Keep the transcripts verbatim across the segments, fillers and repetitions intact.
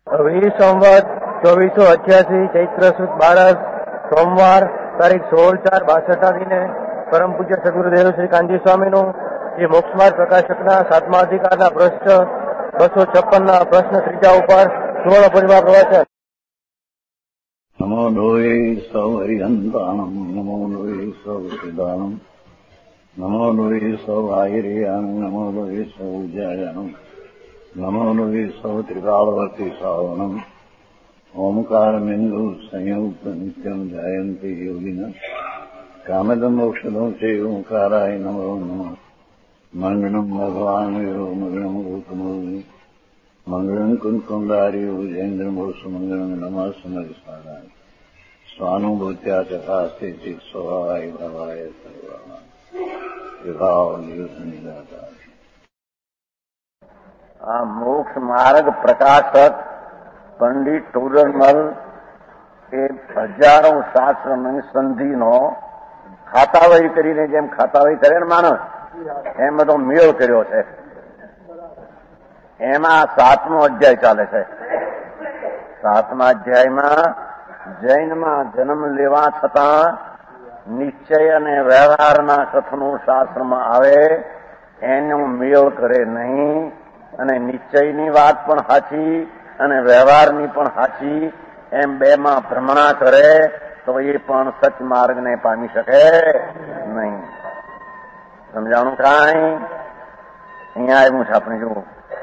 વીર સંવત ચોવીસો અઠ્યાસી ચૈત્ર સુદ બારસ સોમવાર તારીખ સોળ ચાર બાસઠ આવીને પરમ પૂજ્ય સદગુરુદેવ શ્રી કાનજી સ્વામીનું જે મોક્ષમાર્ગ પ્રકાશકના સાતમા અધિકારના પ્રશ્ન બસો છપ્પનના પ્રશ્ન ત્રીજા ઉપર સુવર્ણ પરિવાર પ્રવચન. નમો લોહે સૌ હરિહંતાણમ નમો લોહે સૌ સિદાનમ નમો લોહે સૌ આયર્યાનમ નમો લોહે સૌ જયાનમ નમો લોહે સૌ ત્રિકાળવતી સાવનમ ઓમકારમિંદુ સંયુક્ત નિત્યમ જયંતિ યોગિના કામદમ મોક્ષદમ છે ઓંકારાય નમો નમઃ. મંગળમ ભગવાન વીરો મંગળમ ગૌતમોની મંગળમ કુંકુંડાર્યો જૈન્દ્રમો સુમંગળમ નમઃ સમરિસારાય સ્વાનુભૂત્યા ચકાસ્તે ચિત સ્વભાવાય ભવાય સર્વા વિભાવ નિદાતા. આ મોક્ષ માર્ગ પ્રકાશક પંડિત ટોડરમલ એ હજારો શાસ્ત્રની સંધિનો ખાતાવહી કરીને જેમ ખાતાવહી કરે ને માણસ એમ બધો મેળ કર્યો છે. એમાં સાતમો અધ્યાય ચાલે છે. સાતમા અધ્યાયમાં જૈનમાં જન્મ લેવા છતાં નિશ્ચય અને વ્યવહારના કથનો શાસ્ત્રમાં આવે એનો મેળ કરે નહીં અને નિશ્ચયની વાત પણ સાચી અને વ્યવહારની પણ સાચી એમ બેમાં ભ્રમણા કરે તો એ પણ સચ માર્ગને પામી શકે નહીં. સમજાણું કાંઈ અહીંયા આવ્યું છે. આપણે જુઓ,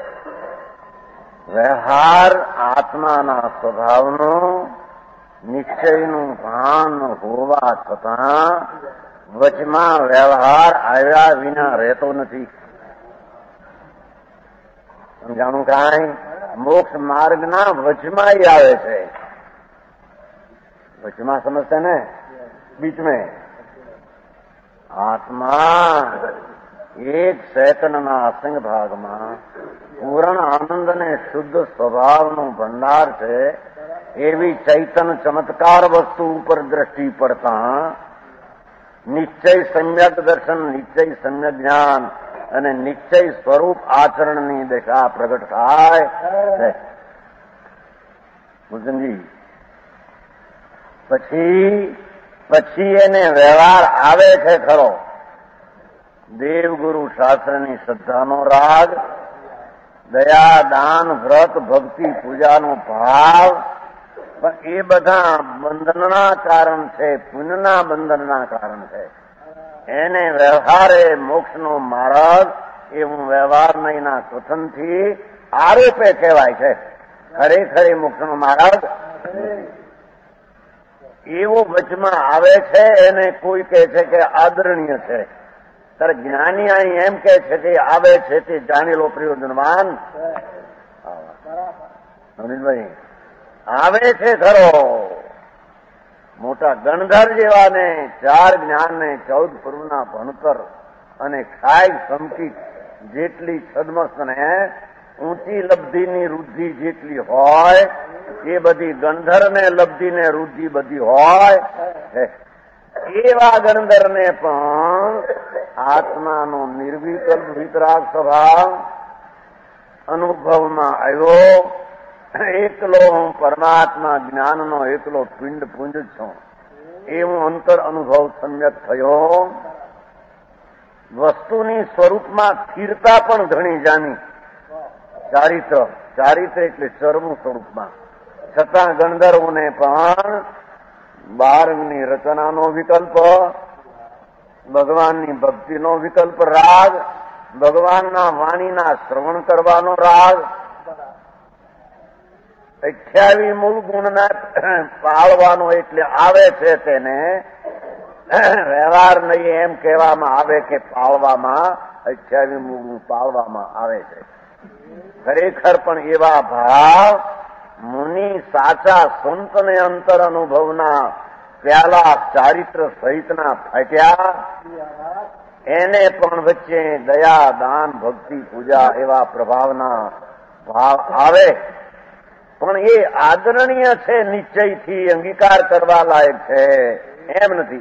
વ્યવહાર આત્માના સ્વભાવનો નિશ્ચયનું ભાન હોવા છતાં વચમાં વ્યવહાર આવ્યા વિના રહેતો નથી. સમજાણું કાંઈ? મોક્ષ માર્ગના વચમાં આવે છે. વચમાં સમજશે ને? બીચ મેં આત્મા એક સેકન્ડના અસંગ ભાગમાં પૂર્ણ આનંદ અને શુદ્ધ સ્વભાવનો ભંડાર છે. એવી ચૈતન ચમત્કાર વસ્તુ ઉપર દ્રષ્ટિ પડતા નિશ્ચય સમ્યક દર્શન, નિશ્ચય સમ્યક જ્ઞાન અને નિશ્ચય સ્વરૂપ આચરણની દિશા પ્રગટ થાય છે. ભૂષણજી, પછી પછી એને વ્યવહાર આવે છે ખરો. દેવગુરુ શાસ્ત્રની શ્રદ્ધાનો રાગ, દયા, દાન, વ્રત, ભક્તિ, પૂજાનો ભાવ, પણ એ બધા બંધનના કારણ છે, પુણ્યના બંધનના કારણ છે. એને વ્યવહારે મોક્ષનો માર્ગ એવું વ્યવહાર નહીંના કથનથી આરોપે કહેવાય છે. ખરેખર મોક્ષનો માર્ગ એવો વચમાં આવે છે. એને કોઈ કહે છે કે આદરણીય છે. ત્યારે જ્ઞાની અહીં એમ કે છે કે આવે છે તે જાણેલો પ્રયોજનવાન. અનિલભાઈ, આવે છે ખરો. મોટા ગણધર જેવાને ચાર જ્ઞાનને ચૌદ પૂર્વના ભણતર અને ખાય સમકી જેટલી છદમસ્ત ને ઊંચી લબ્ધિની વૃદ્ધિ જેટલી હોય એ બધી ગણધરને લબ્ધિને વૃદ્ધિ બધી હોય. એવા ગણધરને પણ આત્માનો નિર્વિકલ્પ વિતરાગ સ્વભાવ અનુભવમાં આવ્યો. એકલો હું પરમાત્મા જ્ઞાનનો એકલો પિંડ પુંજ છું એવું અંતર અનુભવ સમ્યક થયો. વસ્તુની સ્વરૂપમાં સ્થિરતા પણ ઘણી જામી. ચારિત્ર ચારિત્ર એટલે ચરમું સ્વરૂપમાં, છતાં ગણધર્વોને પણ બારંગની રચનાનો વિકલ્પ, ભગવાનની ભક્તિનો વિકલ્પ રાગ, ભગવાનના વાણીના શ્રવણ કરવાનો રાગ, અઠ્યાવી મૂળ ગુણના પાળવાનો એટલે આવે છે. તેને વ્યવહાર નહીં એમ કહેવામાં આવે કે પાળવામાં અઠ્યાવી મૂળ ગુણ પાળવામાં આવે છે. ખરેખર પણ એવા ભાવ મુનિ સાચા સંતને અંતર અનુભવના પ્યાલા ચારિત્ર સહિતના ફાટ્યા. એને પણ વચ્ચે દયા, દાન, ભક્તિ, પૂજા એવા પ્રભાવના ભાવ આવે. પણ એ આદરણીય છે, નિશ્ચયથી અંગીકાર કરવા લાયક છે એમ નથી.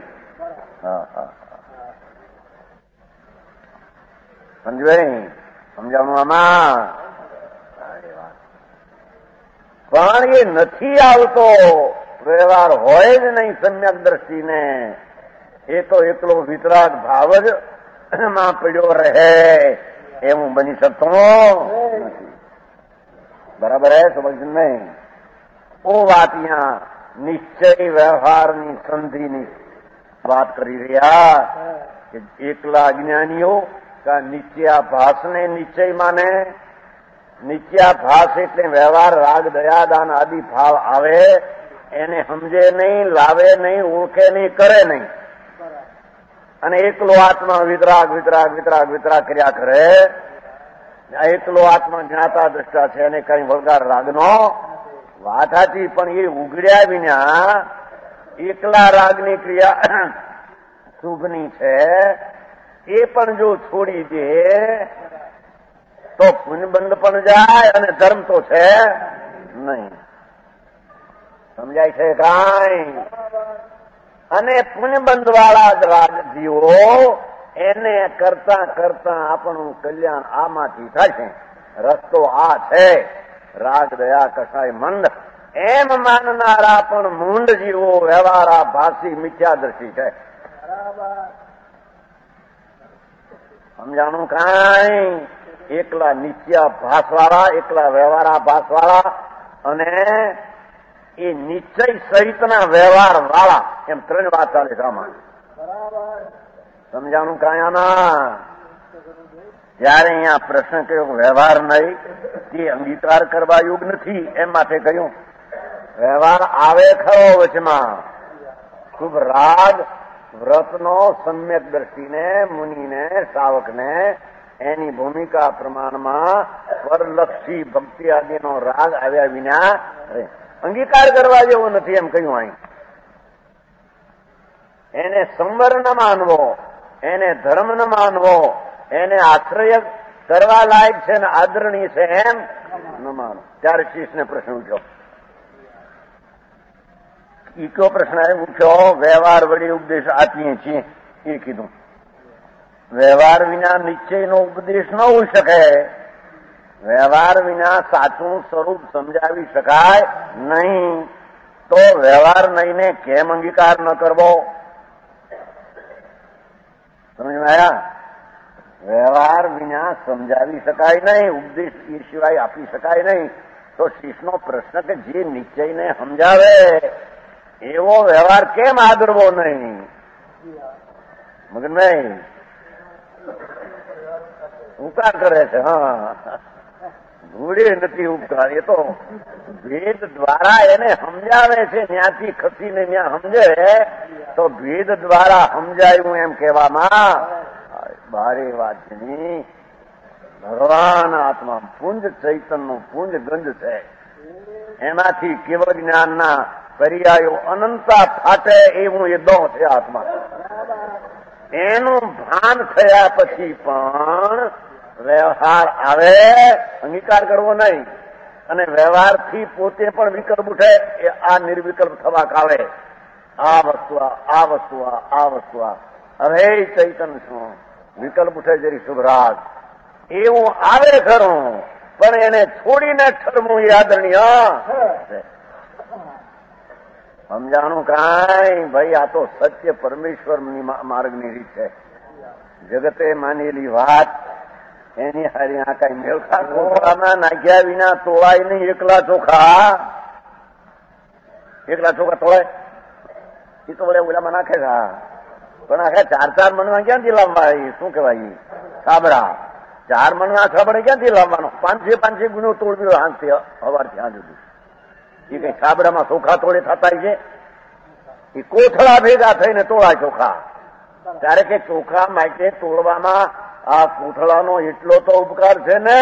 સમજવાય? સમજાવવાનું આમાં પણ એ નથી આવતો, વ્યવહાર હોય જ નહીં સમ્યક દ્રષ્ટિને, એ તો એકલો વિતરાગ ભાવ જ માં પડ્યો રહે, એવું બની શકતો નથી. બરાબર હે? સમજ નહીં? ઓ વાત અહીંયા નિશ્ચય વ્યવહારની સંધિની વાત કરી રહ્યા કે એકલા અજ્ઞાનીઓ કા નિત્યાભાસને નિશ્ચય માને. નિત્યાભાસ એટલે વ્યવહાર રાગ દયાદાન આદિ ભાવ આવે એને સમજે નહીં, લાવે નહીં, ઓળખે નહીં, કરે નહીં, અને એકલો આત્મા વિતરાગ વિતરાગ વિતરાગ વિતરાગ કર્યા કરે. એકલો આત્મા જ્ઞાતા દ્રષ્ટા છે અને કઈ વલગાર રાગનો વાત હતી, પણ એ ઉઘડ્યા વિના એકલા રાગની ક્રિયા શુભની છે એ પણ જો છોડી દે તો પુણ્યબંધ પણ જાય અને ધર્મ તો છે નહીં. સમજાય છે કાંઈ? અને પુણ્યબંધ વાળા જ રાગજીવો એને કરતા કરતા આપણું કલ્યાણ આમાંથી થશે. રસ્તો આ છે, રાગ દયા કસાય મંદ એમ માનનારા પણ મૂંડ જીવો વ્યવહારા ભાષી મિથ્યાદર્શી છે. સમજાણું કાંઈ? એકલા નિત્યા ભાસ વાળા, એકલા વ્યવહારા ભાસ વાળા અને એ નિશ્ચય સહિતના વ્યવહાર વાળા, એમ ત્રણ વાત ચાલે સામાન. સમજાણું કાયાના? જયારે અહીંયા પ્રશ્ન કર્યો વ્યવહાર નહીં તે અંગીકાર કરવા યોગ નથી, એમ માટે કહ્યું વ્યવહાર આવે ખરો વચમાં. શુભ રાગ વ્રતનો સમ્યક દ્રષ્ટિને, મુનિને, શાવકને એની ભૂમિકા પ્રમાણમાં પરલક્ષી ભક્તિ આદિનો રાગ આવ્યા વિના અંગીકાર કરવા જેવો નથી, એમ કહ્યું. અહીં એને સંવર ન માનવો, એને ધર્મ ન માનવો, એને આશ્રય કરવા લાયક છે ને આદરણીય છે એમ ન માનો. ત્યારે શિષ્યને પ્રશ્ન ઉઠ્યો. ઈ કયો પ્રશ્ન ઉઠ્યો? વ્યવહાર વળી ઉપદેશ આપીએ છીએ એ કીધું. વ્યવહાર વિના નિશ્ચયનો ઉપદેશ ન હોઈ શકે. વ્યવહાર વિના સાચું સ્વરૂપ સમજાવી શકાય નહીં. તો વ્યવહાર નહીંને કેમ અંગીકાર ન કરવો? સમજમાં આવ્યા? વ્યવહાર વિના સમજાવી શકાય નહીં, ઉપદેશ એ સિવાય આપી શકાય નહીં. તો શિષ્યનો પ્રશ્ન કે જે નિશ્ચયને સમજાવે એવો વ્યવહાર કેમ આદરવો નહીં? મગર નહીં ઉપકાર કરે છે. હા, ભૂડે નથી ઉપકાર, એ તો ભેદ દ્વારા એને સમજાવે છે. ત્યાંથી ખસીને ત્યાં સમજે તો ભેદ દ્વારા સમજાયું એમ કહેવામાં ભારે વાત છે. ભગવાન આત્મા પુંજ ચૈતનનું પુંજ ગંજ છે. એમાંથી કેવળ જ્ઞાનના પર્યાયો અનંતા ફાટે એવું એ દો છે આત્મા. એનું ભાન થયા પછી પણ વ્યવહાર આવે, અંગીકાર કરવો નહીં. અને વ્યવહારથી પોતે પણ વિકલ્પ ઉઠે, એ આ નિર્વિકલ્પ થવા કાલે આ વસ્તુ આ વસ્તુ આ વસ્તુ આ હવે ચૈતન શું વિકલ્પ ઉઠે જરી શુભરાગ એવું આવે ખરું, પણ એને છોડીને ઠરવું એ આદરણીય. સમજાણું કાંઈ? ભાઈ આ તો સત્ય પરમેશ્વરની માર્ગની રીત છે. જગતે માનેલી વાત એની હારી આ કઈ મેળખા ચોખામાં નાખ્યા વિના તોળાય નહીં. એકલા ચોખા એકલા ચોખા તોળાય એ તો વડે ઓલામાં નાખે છે, પણ આખા ચાર ચાર મણમાં ક્યાંથી લાવવા? શું કહેવાય? સાબડા ચાર મણમાં સાબડે ક્યાંથી લાવવાનો? પાંચે પાંચે ગુનો તોડવ્યો હાંજથી સવારથી હાંજ સુધી. એ કઈ સાબડામાં ચોખા તોડે થતા છે? એ કોથળા ભેગા થઈને તોળા ચોખા. ત્યારે કે ચોખા માટે તોડવામાં આ કોથળાનો એટલો તો ઉપકાર છે ને,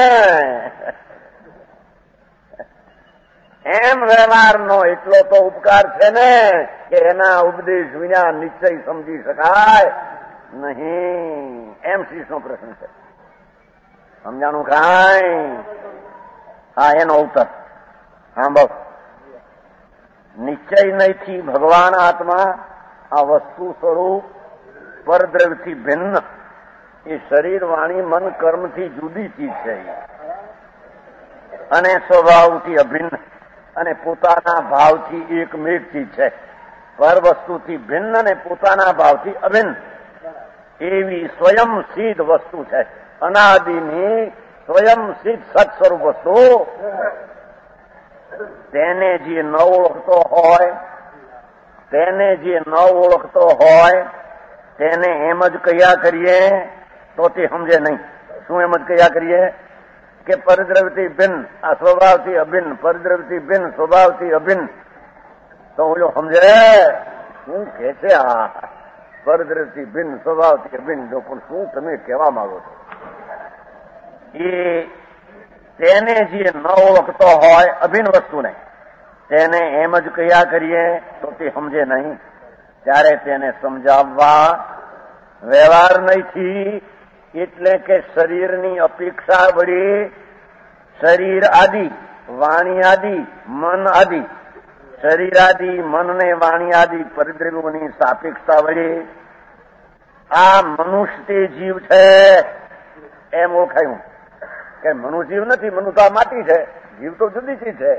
એમ વ્યવહારનો એટલો તો ઉપકાર છે ને કે એના ઉપદેશ વિના નિશ્ચય સમજી શકાય નહીં. એમ શીશનો પ્રશ્ન છે. સમજાણું કાંઈ? હા, એનો ઉત્તર હા બસ. નિશ્ચય નહીંથી ભગવાન આત્મા આ વસ્તુ સ્વરૂપ પરદ્રવ્યથી ભિન્ન, એ શરીર વાણી મન કર્મથી જુદી ચીજ છે અને સ્વભાવથી અભિન્ન. અને પોતાના ભાવથી એકમેક ચીજ છે. પર વસ્તુથી ભિન્ન અને પોતાના ભાવથી અભિન્ન એવી સ્વયં સિદ્ધ વસ્તુ છે. અનાદિની સ્વયં સિદ્ધ સત સ્વરૂપ વસ્તુ, તેને જે ન ઓળખતો હોય તેને જે ન ઓળખતો હોય તેને એમ જ કયા કરીએ તો તે સમજે નહીં. શું એમ જ કયા કરીએ કે પરદ્રવ્યથી ભિન્ન, આ સ્વભાવથી અભિન્ન, પરદ્રવ્યથી ભિન્ન, સ્વભાવથી અભિન્ન. તો ઓલો સમજે શું કે છે આ પરદ્રવ્યથી ભિન્ન, સ્વભાવથી અભિન્ન. જો પણ શું તમે કહેવા માંગો છો? એ તેને જે ન ઓળખતો હોય અભિન્ન વસ્તુને, તેને એમ જ કયા કરીએ તો તે સમજે નહીં. ત્યારે તેને સમજાવવા વ્યવહાર નથી. એટલે કે શરીરની અપેક્ષા વળી શરીર આદિ, વાણી આદિ, મન આદિ, શરીર આદિ, મનને વાણી આદિ પરિદ્રવ્યોની સાપેક્ષતા વળી આ મનુષ્ય જીવ છે એમ ઓળખાયું. કે મનુ જીવ નથી, મનુ તો આ માટી છે, જીવ તો જુદી ચીજ છે.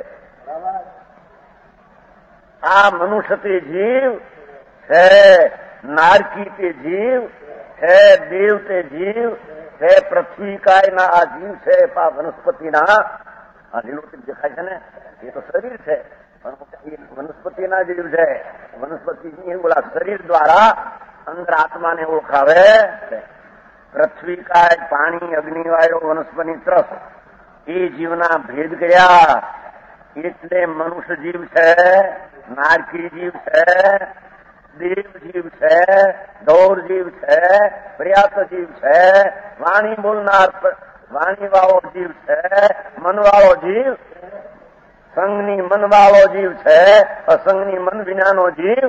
આ મનુષ્ય તે જીવ છે, નારકી તે જીવ છે, દેવ તે જીવ છે, પૃથ્વી કાયના આ જીવ છે, આ વનસ્પતિના આ લીલોતરી દેખાય છે ને એ તો શરીર છે, વનસ્પતિના જીવ છે. વનસ્પતિની ઓલા શરીર દ્વારા અંદર આત્માને ઓળખાવે છે. પૃથ્વી કાય, પાણી, અગ્નિ, વાયુ, વનસ્પતિ, ત્રસ એ જીવના ભેદ કર્યા. એટલે મનુષ્ય જીવ છે, નારકી જીવ છે, દેવ જીવ છે, દૌર જીવ છે, પર્યાપ્ત જીવ છે, વાણી બોલનાર વાણી વાળો જીવ છે, મન વાળો જીવ, સંઘની મન વાળો જીવ છે, અસંગની મન વિનાનો જીવ.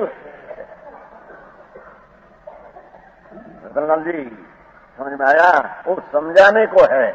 રતનલાલજી समझ में आया? वो समझाने को है.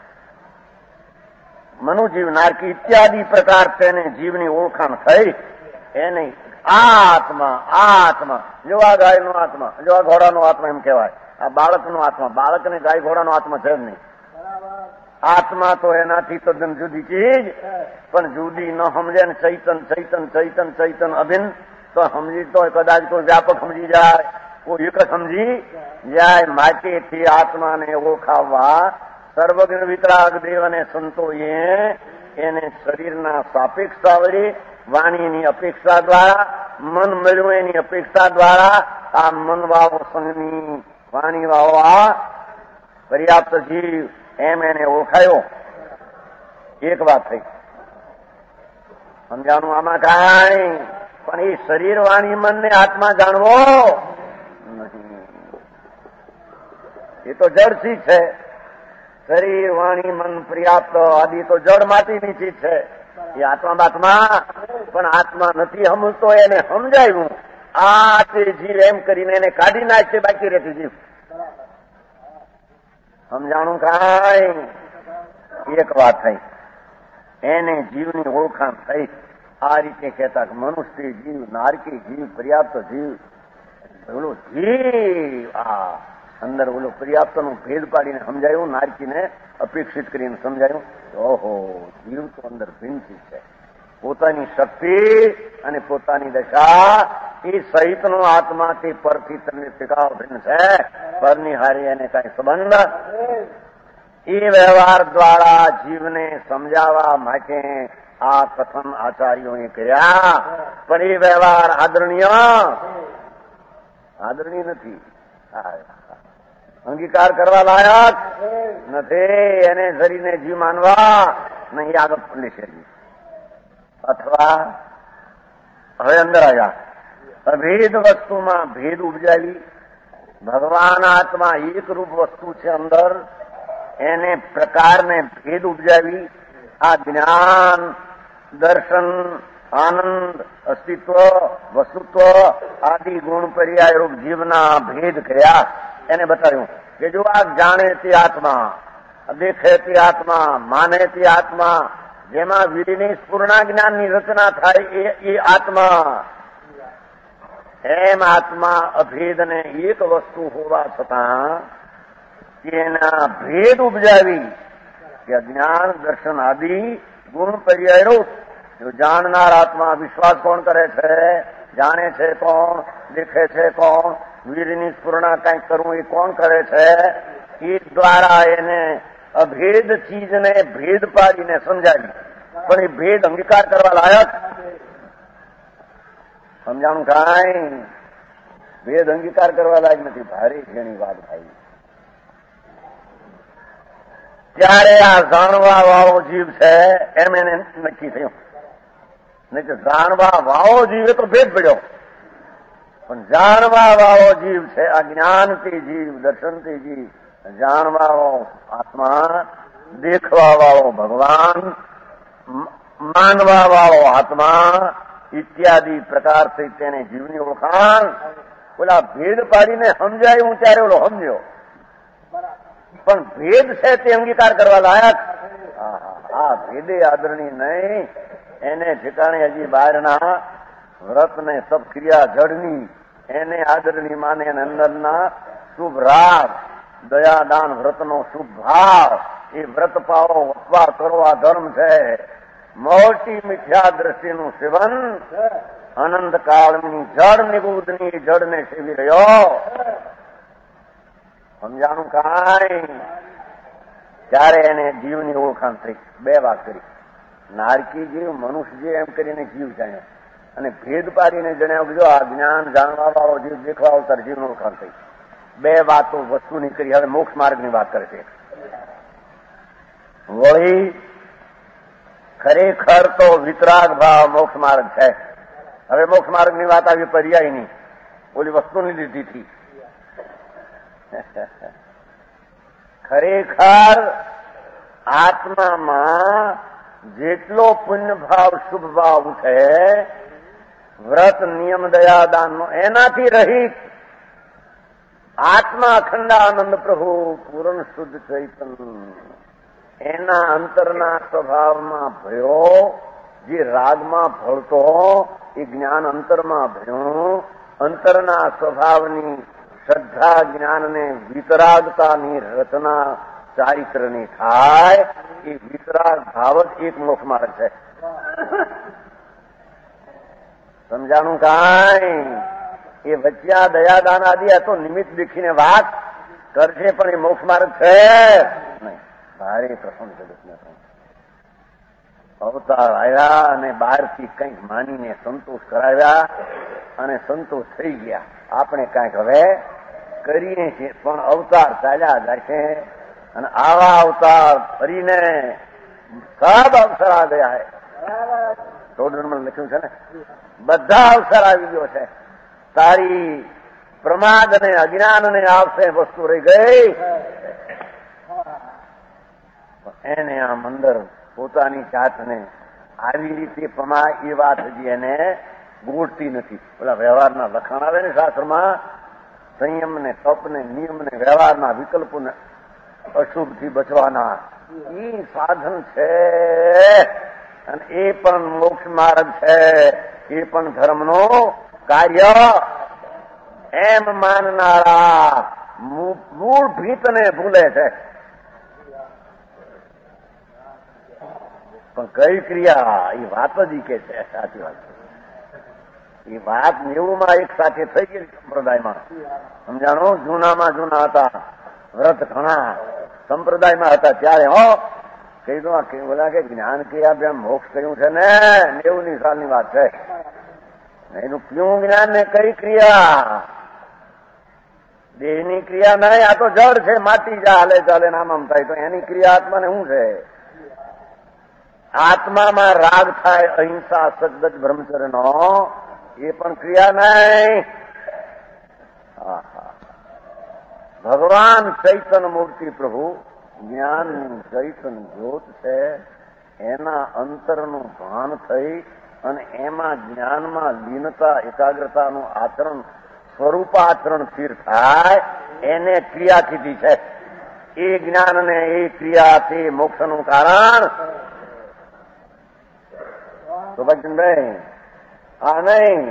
મનુ જીવ, નારકી ઇત્યાદિ પ્રકાર તેને જીવની ઓળખાણ થઈ. એ નહીં આત્મા, આત્મા જો આ ગાયનો આત્મા, જો આ ઘોડાનો આત્મા એમ કહેવાય. આ બાળકનો આત્મા, બાળકને ગાય ઘોડાનો આત્મા છે જ નહીં. આત્મા તો એનાથી તદ્દન જુદી ચીજ, પણ જુદી ન સમજે ને ચૈતન ચૈતન ચૈતન ચૈતન અભિન્ન તો સમજી તો કદાચ કોઈ વ્યાપક સમજી જાય, કોઈ એક સમજી જાય. માટેથી આત્માને ઓળખાવવા સર્વજ્ઞ વિતરાગ દેવ અને સંતોએ એને શરીરના સાપેક્ષતા વળી, વાણીની અપેક્ષા દ્વારા, મન મળ્યું એની અપેક્ષા દ્વારા આ મન વાળો સંઘની, વાણી વાળો આ પર્યાપ્ત જીવ એમ એને ઓળખાયો. એક વાત થઈ. સમજાણું આમાં કાંઈ, પણ એ શરીર, વાણી, મનને આત્મા જાણવો નહીં. એ તો જડ ચીજ છે. શરીર, વાણી, મન, પર્યાપ્ત આદિ તો જડ માટીની ચીજ છે. એ આત્મા બાત્મા પણ આત્મા નથી સમજતો. એને સમજાયું આ તે જીવ એમ કરીને એને કાઢી નાખશે, બાકી રહેતી જીવ. સમજાણું કાંઈ? એક વાત થઈ. એને જીવની ઓળખાણ થઈ. આ રીતે કહેતા કે મનુષ્ય જીવ, નારકી જીવ, પર્યાપ્ત જીવ, ઓલો જીવ આ અંદર ઓલો પર્યાપ્તનું ભેદ પાડીને સમજાયું, નારકીને અપેક્ષિત કરીને સમજાયું. ઓહો, જીવ તો અંદર ભિન્નથી છે. પોતાની શક્તિ અને પોતાની દશા એ સહિતનો આત્મા તે પરથી તમને શીખાવ ભિન્ન છે. પરની હારી એને કઈ સંબંધ. એ વ્યવહાર દ્વારા જીવને સમજાવવા માટે આ કથન આચાર્યોએ કર્યા. પણ એ વ્યવહાર આદરણીય આદરણીય નથી, અંગીકાર કરવા લાયક નથી. એને શરીરને જીવ માનવા નહીં આગળ પંડિત. અથવા હવે અંદર આવ્યા અભેદ વસ્તુમાં ભેદ ઉપજાવી. ભગવાન આત્મા એક રૂપ વસ્તુ છે અંદર, એને પ્રકારને ભેદ ઉપજાવી. આ જ્ઞાન, દર્શન, આનંદ, અસ્તિત્વ, વસ્તુત્વ આદિ ગુણ પર્યાય રૂપ જીવના ભેદ કર્યા. એને બતાવ્યું કે જો આ જાણે તે આત્મા, દેખે તે આત્મા, માને તે આત્મા, જેમાં વીરની પૂર્ણા જ્ઞાનની રચના થાય એ એ આત્મા, એમ આત્મા અભેદને એક વસ્તુ હોવા છતાં તેના ભેદ ઉપજાવી કે જ્ઞાન, દર્શન આદિ ગુણ પર્યાય રૂપ જો જાણનાર આત્મા વિશ્વાસ કોણ કરે છે, જાણે છે કોણ, દેખે છે કોણ, વીરની સ્ફુરણા કંઈક કરવું એ કોણ કરે છે, એ દ્વારા એને અભેદ ચીજને ભેદ પાડીને સમજાવી. પણ એ ભેદ અંગીકાર કરવા લાયક સમજાણું કાંઈ ભેદ અંગીકાર કરવા લાયક નથી. ભારે ઘણી વાત ભાઈ. ત્યારે આ જાણવા વાળો જીવ છે એમ એને નક્કી થયું. નહીં તો જાણવા વાળો જીવ એ તો ભેદ પડ્યો, પણ જાણવા વાળો જીવ છે આ જ્ઞાનથી જીવ, દર્શનથી જીવ, જાણવા વાળો આત્મા, દેખવા વાળો ભગવાન, માનવા વાળો આત્મા ઇત્યાદિ પ્રકારથી તેને જીવની ઓળખાણ ઓલા ભેદ પાડીને સમજાય હું ત્યારે ઓલો સમજ્યો, પણ ભેદ છે તે અંગીકાર કરવા લાયક. આ ભેદે આદરણી નહીં, એને ઠેકાણે હજી બહારના વ્રત ને સબ ક્રિયા જડની એને આદરણી માને, અંદરના શુભ રાગ, દયાદાન વ્રતનો શુભ ભાવ, એ વ્રત પાવો ઉપવાર કરો આ ધર્મ છે. મોટી મિથ્યા દ્રષ્ટિનું સેવન અનંત કાળની જળ નિબુદની જળને સેવી રહ્યો. સમજાણું કાંઈ? ત્યારે એને જીવની ઓળખાણ થઈ. બે વાત કરી, નારકી જીવ, મનુષ્ય જીવ એમ કરીને જીવ જાણ્યો, અને ભેદ પાડીને જણાવ્યું કે જો આ જ્ઞાન જાણવા વાળો જીવ, દેખવા અવતાર જીવની ઓળખાણ થઈ. બે વાતો વસ્તુની કરી. હવે મોક્ષ માર્ગની વાત કરે છે. વળી ખરેખર તો વિતરાગ ભાવ મોક્ષ માર્ગ છે. હવે મોક્ષ માર્ગની વાત આવી પર્યાયની, ઓલી વસ્તુની લીધીથી. ખરેખર આત્મામાં જેટલો પુણ્ય ભાવ, શુભ ભાવ છે, વ્રત નિયમ દયાદાનનો, એનાથી રહિત આત્મા અખંડાનંદ પ્રભુ પૂર્ણ શુદ્ધ ચૈતન્ય, એના અંતરના સ્વભાવમાં ભયો, જે રાગમાં ભળતો એ જ્ઞાન અંતરમાં ભયો, અંતરના સ્વભાવની શ્રદ્ધા જ્ઞાનને વિતરાગતાની રચના ચારિત્રની થાય, એ વિતરાગ ભાવ જ એક મોક્ષ માર્ગ છે. સમજાણું કાંઈ? એ વચ્ચા દયાદાન આદિ આ તો નિમિત્ત દેખીને વાત કરશે, પણ એ મોક્ષ માર્ગ છે નહીં. ભારે પ્રસંગ જગતને અવતાર આવ્યા અને બહારથી કંઈક માનીને સંતોષ કરાવ્યા અને સંતોષ થઈ ગયા. આપણે કાંઈક હવે કરીએ છીએ, પણ અવતાર ચાલ્યા જાય છે, અને આવા અવતાર ફરીને સબ અવસર આ ગયા છે. ટોડરમાં લખ્યું છે ને, બધા અવસર આવી ગયો છે. તારી પ્રમાદ અને અજ્ઞાન ને આવશે વસ્તુ રહી ગઈ, એને આમ અંદર પોતાની જાતને આવી રીતે પમા એ વાત હજી એને ગોઠતી નથી. પેલા વ્યવહારના લખાણ આવે ને શાસ્ત્રમાં, સંયમ ને તપ ને નિયમ ને વ્યવહારના વિકલ્પોને અશુભથી બચવાના, એ સાધન છે, અને એ પણ મોક્ષ માર્ગ છે, એ પણ ધર્મનો કાર્ય એમ માનનારા મૂળ ભીતને ભૂલે છે. પણ કઈ ક્રિયા? એ વાત જ કે છે. સાચી વાત છે. એ વાત નેવુંમાં એક સાથે થઈ ગઈ સંપ્રદાયમાં. સમજાણો? જૂનામાં જૂના હતા વ્રત, ઘણા સંપ્રદાયમાં હતા ત્યારે હો કહી દો, બોલા કે જ્ઞાન ક્રિયા બે મોક્ષ કહ્યું છે ને, નેવું ની સાલની વાત છે. એનું ક્યું જ્ઞાન ને કઈ ક્રિયા? દેહની ક્રિયા નહીં, આ તો જળ છે, માટી જા હાલે ચાલે નામ આમ થાય, તો એની ક્રિયા આત્માને શું છે? આત્મામાં રાગ થાય, અહિંસા, સદગત, બ્રહ્મચર્ય નો, એ પણ ક્રિયા નહીં. ભગવાન ચૈતન્ય મૂર્તિ પ્રભુ જ્ઞાનની ચૈતન્ય જ્યોત છે, એના અંતરનું ભાન થઈ અને એમાં જ્ઞાનમાં લીનતા, એકાગ્રતાનું આચરણ, સ્વરૂપાચરણ સ્થિર થાય, એને ક્રિયા કીધી છે. એ જ્ઞાનને એ ક્રિયાથી મોક્ષનું કારણ. તો ભજનભાઈ આ નહીં,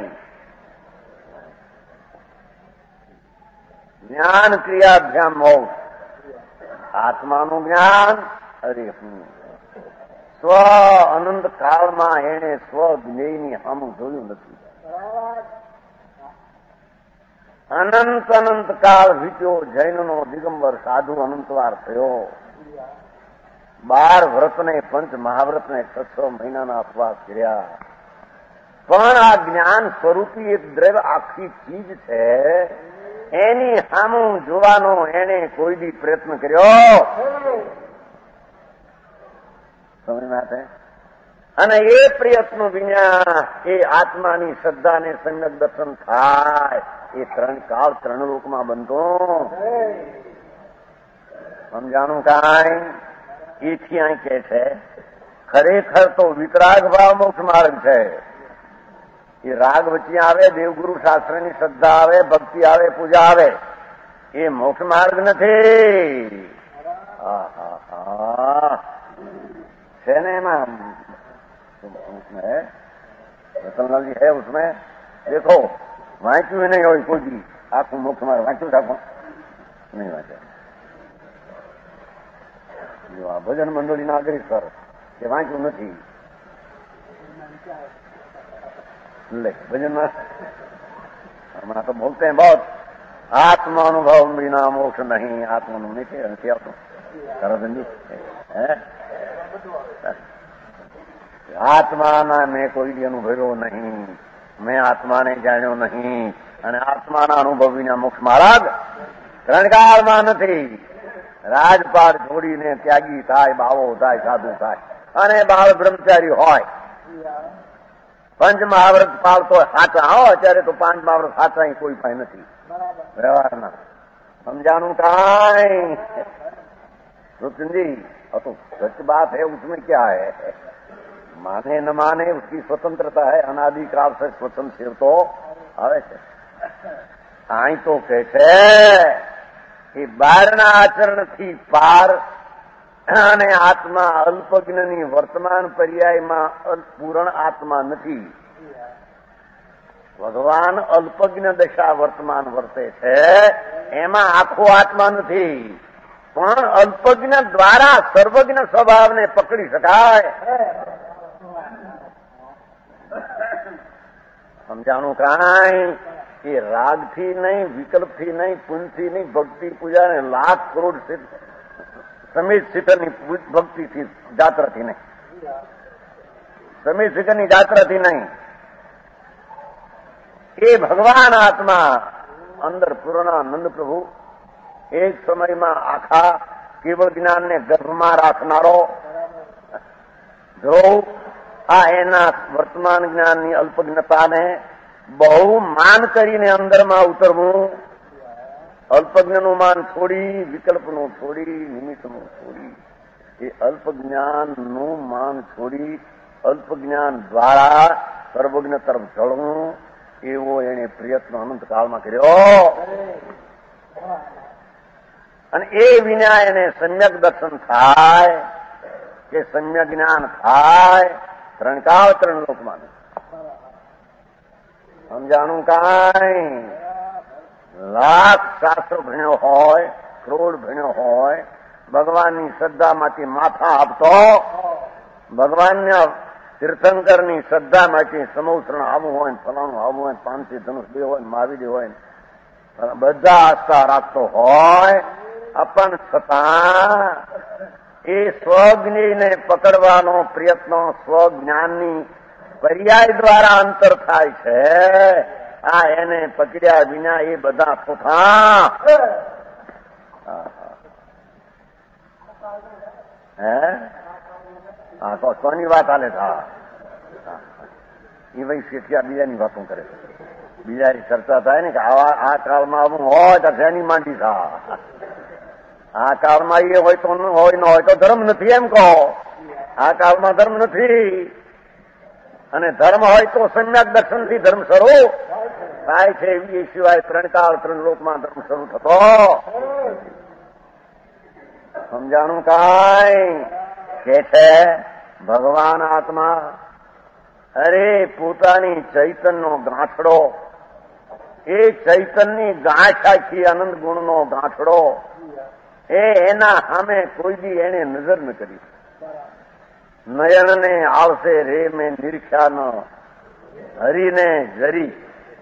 જ્ઞાન ક્રિયાભ્યામ મોક્ષ. આત્માનું જ્ઞાન, અરે સ્વ અનંત કાળમાં એને સ્વ જ્ઞેયની સામું જોયું નથી. અનંત અનંત કાળ વીત્યો, જૈનનો દિગંબર સાધુ અનંતવાર થયો. બાર વ્રતને પંચ મહાવ્રતને છસો મહિનાના અપવાસ કર્યા. પણ આ જ્ઞાન સ્વરૂપી એક દ્રવ્ય આખી ચીજ છે, એની સામું જોવાનો એને કોઈ દી પ્રયત્ન કર્યો સમજ. અને એ પ્રયત્નો વિના એ આત્માની શ્રદ્ધાને સમ્યક દર્શન થાય એ ત્રણ કાળ ત્રણ લોકમાં બનતો સમજાણું કાંઈ. એથી અહીં કે છે ખરેખર તો વિતરાગ ભાવ મોક્ષ માર્ગ છે. એ રાગ વચ્ચે આવે, દેવગુરુ શાસ્ત્રની શ્રદ્ધા આવે, ભક્તિ આવે, પૂજા આવે, એ મોક્ષ માર્ગ નથી. હા હા હા છે ને એમાં उसमें रतनलाल जी है उसमें देखो वांच्યું નહીં હોય કોઈ દી આખું મોક્ષ માર્ગ વાંચ્યું આખું નહીં વાંચે. જો આ ભજન મંડળી ના અગ્રી સર કે વાંચ્યું નથી લે ભજનમાં હમણાં તો બોલતે हैं बहुत आत्मा अनुभव बिना मोक्ष नहीं. आत्मा नहीं નથી આવતું કરદંડી હે આત્માના મેં કોઈ દી અનુભવ્યો નહીં, મેં આત્માને જાણ્યો નહીં, અને આત્માના અનુભવ વિના મોક્ષ માર્ગ ત્રણકાળમાં નથી. રાજપાટ છોડીને ત્યાગી થાય, બાવો થાય, સાધુ થાય, અને બાળ બ્રહ્મચારી હોય. પંચ મહાવ્રત પાળતો સાચા હો, અત્યારે તો પાંચ મહાવ્રત સાચા કોઈ પાસે નથી વ્યવહારના. સમજાનું કાંઈ रुचि तो सच बात है, उसमें क्या है, माने न माने उसकी स्वतंत्रता है. अनादिकाल से स्वतंत्र शिव तो આવે છે. અહીં તો કે છે કે બહારના આચરણથી પાર અને આત્મા અલ્પજ્ઞની વર્તમાન પર્યાયમાં પૂર્ણ આત્મા નથી. ભગવાન અલ્પજ્ઞ દશા વર્તમાન વર્તે છે, એમાં આખો આત્મા નથી. પણ અલ્પજ્ઞ દ્વારા સર્વજ્ઞ સ્વભાવને પકડી શકાય. સમજાણું કાંઈ એ રાગથી નહીં, વિકલ્પથી નહીં, પુણ્યથી નહીં, ભક્તિ પૂજા ને લાખ કરોડ સમીર શિખરની ભક્તિથી જાત્રાથી નહીં, સમીર શિખરની જાત્રાથી નહીં. એ ભગવાન આત્મા અંદર પૂર્ણાનંદ પ્રભુ એક સમયમાં આખા કેવળ જ્ઞાનને ગર્ભમાં રાખનારો ધ્રુવ, આ એના વર્તમાન જ્ઞાનની અલ્પજ્ઞતાને બહુ માન કરીને અંદરમાં ઉતરવું. અલ્પજ્ઞનું માન છોડી, વિકલ્પનું છોડી, નિમિત્તનું છોડી, એ અલ્પજ્ઞાનનું માન છોડી અલ્પજ્ઞાન દ્વારા સર્વજ્ઞ તરફ ચડવું, એવો એને પ્રયત્ન અનંતકાળમાં કર્યો. અને એ વિના એને સમ્યક દર્શન થાય કે સમ્યક જ્ઞાન થાય ત્રણ કાળ ત્રણ લોકમાં. સમજાણું કાંઈ લાખ શાસ્ત્રો ભણ્યો હોય, કરોડ ભણ્યો હોય, ભગવાનની શ્રદ્ધામાંથી માથા આપતો, ભગવાનના તીર્થંકરની શ્રદ્ધામાંથી સમોસરણ આવવું હોય, ફલાણું આવવું હોય, પાંચથી ધનુષ બે હોય, મહાવીર હોય, બધા આસ્થા રાખતો હોય, પણ છતાં એ સ્વજ્ઞને પકડવાનો પ્રયત્ન સ્વજ્ઞાનની પર્યાય દ્વારા અંતર થાય છે. આ એને પકડ્યા વિના એ બધા પોતા હે હા તો કોની વાત હાલે થા એ ભાઈ શેઠિયા બીજાની વાતો કરે છે. બીજાની ચર્ચા થાય ને કે આવા આ કાળમાં આવું હોય તો શેની માંડી થા, આ કાળમાં એ હોય તો હોય ન હોય તો ધર્મ નથી એમ કહો. આ કાળમાં ધર્મ નથી, અને ધર્મ હોય તો સમ્યક દર્શનથી ધર્મ શરૂ થાય છે. એ સિવાય ત્રણ કાળ ત્રણ લોકમાં ધર્મ શરૂ થતો. સમજાણું કાંઈ કે છે ભગવાન આત્મા અરે પોતાની ચૈતનનો ગાંઠડો, એ ચૈતનની ગાંઠ આખી આનંદ ગુણનો ગાંઠડો, એ એના સામે કોઈ દી એને નજર ન કરી. નયનને આવશે રે મેં નિરખ્યા ન હરીને જરી.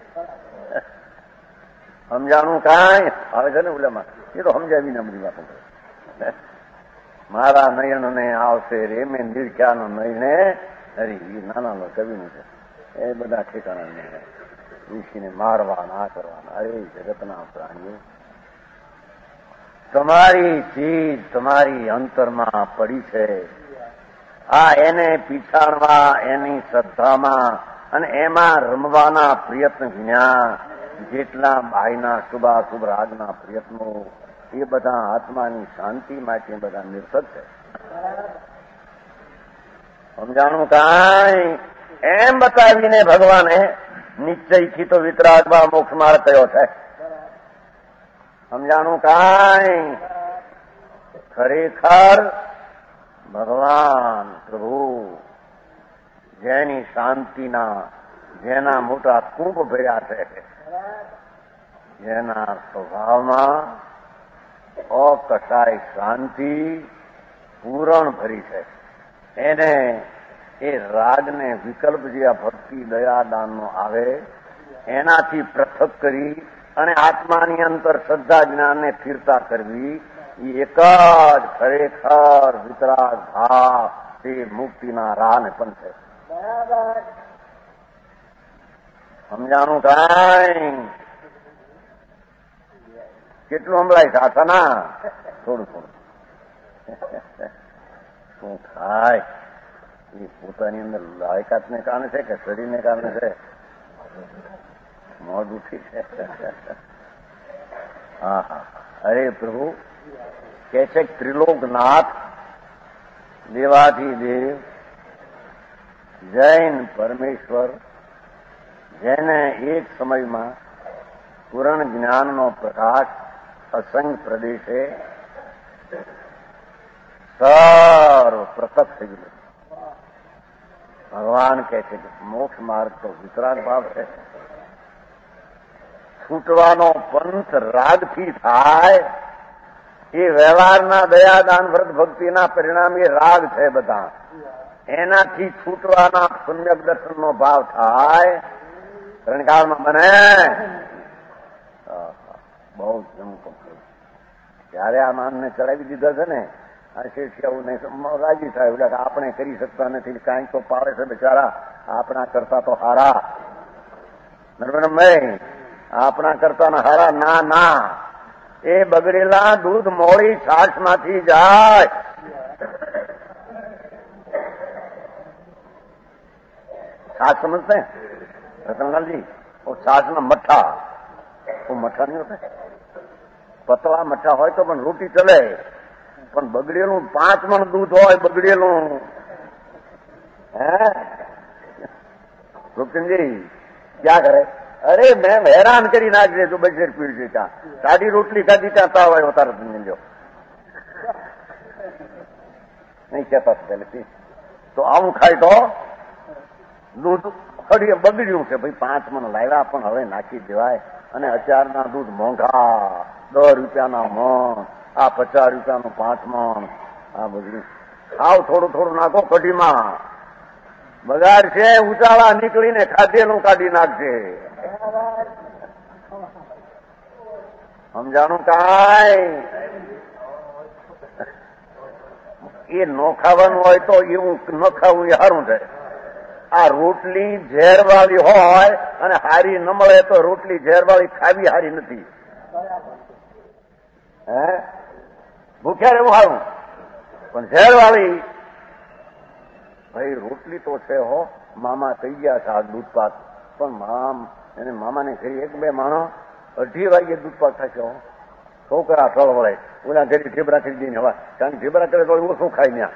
સમજાણું કાંઈ આવે છે ને ઓલામાં, એ તો સમજાવી ને બધી વાતો. મારા નયનને આવશે રે મેં નિરખ્યા નો નયને હરી. એ નાના કવિનું છે. એ બધા ઠેકાણા નહીં. ઋષિને મારવા ના કરવાના. અરે જગતના પ્રાણીઓ, તમારી ચીજ તમારી અંતરમાં પડી છે. આ એને પીછાણવા, એની શ્રદ્ધામાં અને એમાં રમવાના પ્રયત્ન વિના જેટલા બાયના શુભાશુભ રાગના પ્રયત્નો એ બધા આત્માની શાંતિ માટે બધા નિર્થક છે. સમજાણું કાંઈ? એમ બતાવીને ભગવાને નિશ્ચયથી તો વિતરાગમાં મોક્ષ માર્ગ કયો છે. સમજાણું કાંઈ? ખરેખર ભગવાન પ્રભુ જેની શાંતિના જેના મોટા કુંભ ભર્યા છે, જેના સ્વભાવમાં અકટાઈ શાંતિ પૂરણ ભરી છે, એને એ રાગને વિકલ્પ જે આ ભક્તિ દયા દાનનો આવે એનાથી પૃથક કરી અને આત્માની અંતર શ્રદ્ધા જ્ઞાનને સ્થિરતા કરવી, એ એક જ ખરેખર વિતરાગ ભાવ તે મુક્તિના રાહ ને પણ છે. સમજાણું કાંઈ? કેટલું સંભળાય સાસના? થોડું થોડું શું થાય? એ પોતાની અંદર લાયકાતને કારણે છે કે શરીરને કારણે છે? મોજ ઉઠી છે. હા હા. અરે પ્રભુ કે છે ત્રિલોકનાથ દેવાધિદેવ જૈન પરમેશ્વર, જેને એક સમયમાં પૂર્ણ જ્ઞાનનો પ્રકાશ અસંગ પ્રદેશે સર્વ પ્રતક્ષ થઈ ગયું. ભગવાન કહે છે કે મોક્ષ માર્ગ તો વિતરાગ ભાવ છે. છૂટવાનો પંથ રાગથી થાય. એ વ્યવહારના દયાદાન વ્રત ભક્તિના પરિણામ એ રાગ છે બધા. એનાથી છૂટવાના પુણ્ય દર્શનનો ભાવ થાય. ત્રણકાળમાં બને બહુ જમકમ. જયારે આ માનને ચડાવી દીધા છે ને, આ શેઠિયાઓને રાજી થાય એટલે આપણે કરી શકતા નથી, કાંઈ તો પાડે છે બિચારા આપણા કરતા તો હારા. નર્મદભાઈ આપણા કરતા હારા? ના ના, એ બગડેલા દૂધ મોળી છાશ માંથી જાય. છાશ સમજते हैं रतनलाल जी? वो छाछ ना मठा, वो मठा नहीं होता, पतला मठा હોય તો પણ રોટી ચલે, પણ બગડેલું પાંચ મણ દૂધ હોય બગડેલું, હે રૂપચંદજી ક્યાં કરે? અરે મેં હેરાન કરી નાખજે તો બજેર પીડ છે. ત્યાં સાદી રોટલી ખાધી ત્યાં તાવ આવ્યો તારે સમજો નહીં કહેતા પહેલેથી તો આવું ખાય તો દૂધ ફરી બગડ્યું છે ભાઈ, પાંચ મણ લાવ્યા પણ હવે નાખી દેવાય. અને અચારના દૂધ મોંઘા, દસ રૂપિયાના મણ, આ પચાસ રૂપિયાનું પાંચ મણ, આ બધું ખાવ થોડું થોડું નાખો કઢીમાં. બગાડ છે ઉચાળા નીકળીને ખાધેલું કાઢી નાખશે. સમજાણું કાંઈ? એ ન ખાવાનું હોય તો એવું ન ખાવું એ સારું છે. આ રોટલી ઝેરવાળી હોય અને હારી ન મળે તો રોટલી ઝેરવાળી ખાવી હારી નથી. હે ભૂખ્યા રહેવું સારું, પણ ઝેરવાળી ભાઈ રોટલી તો છે હો. મામા થઈ ગયા છે આ દૂધપાક, પણ મામ એને મામાને ઘરે એક બે માણસ અઢી વાગે દૂધપાક થશે હો. છોકરા ફળ વળે ઓલા ઘરે ઢેબરા કરી દઈને હવા, કારણ ઢેબરા કરે તો ઓછું ખાય ત્યાં.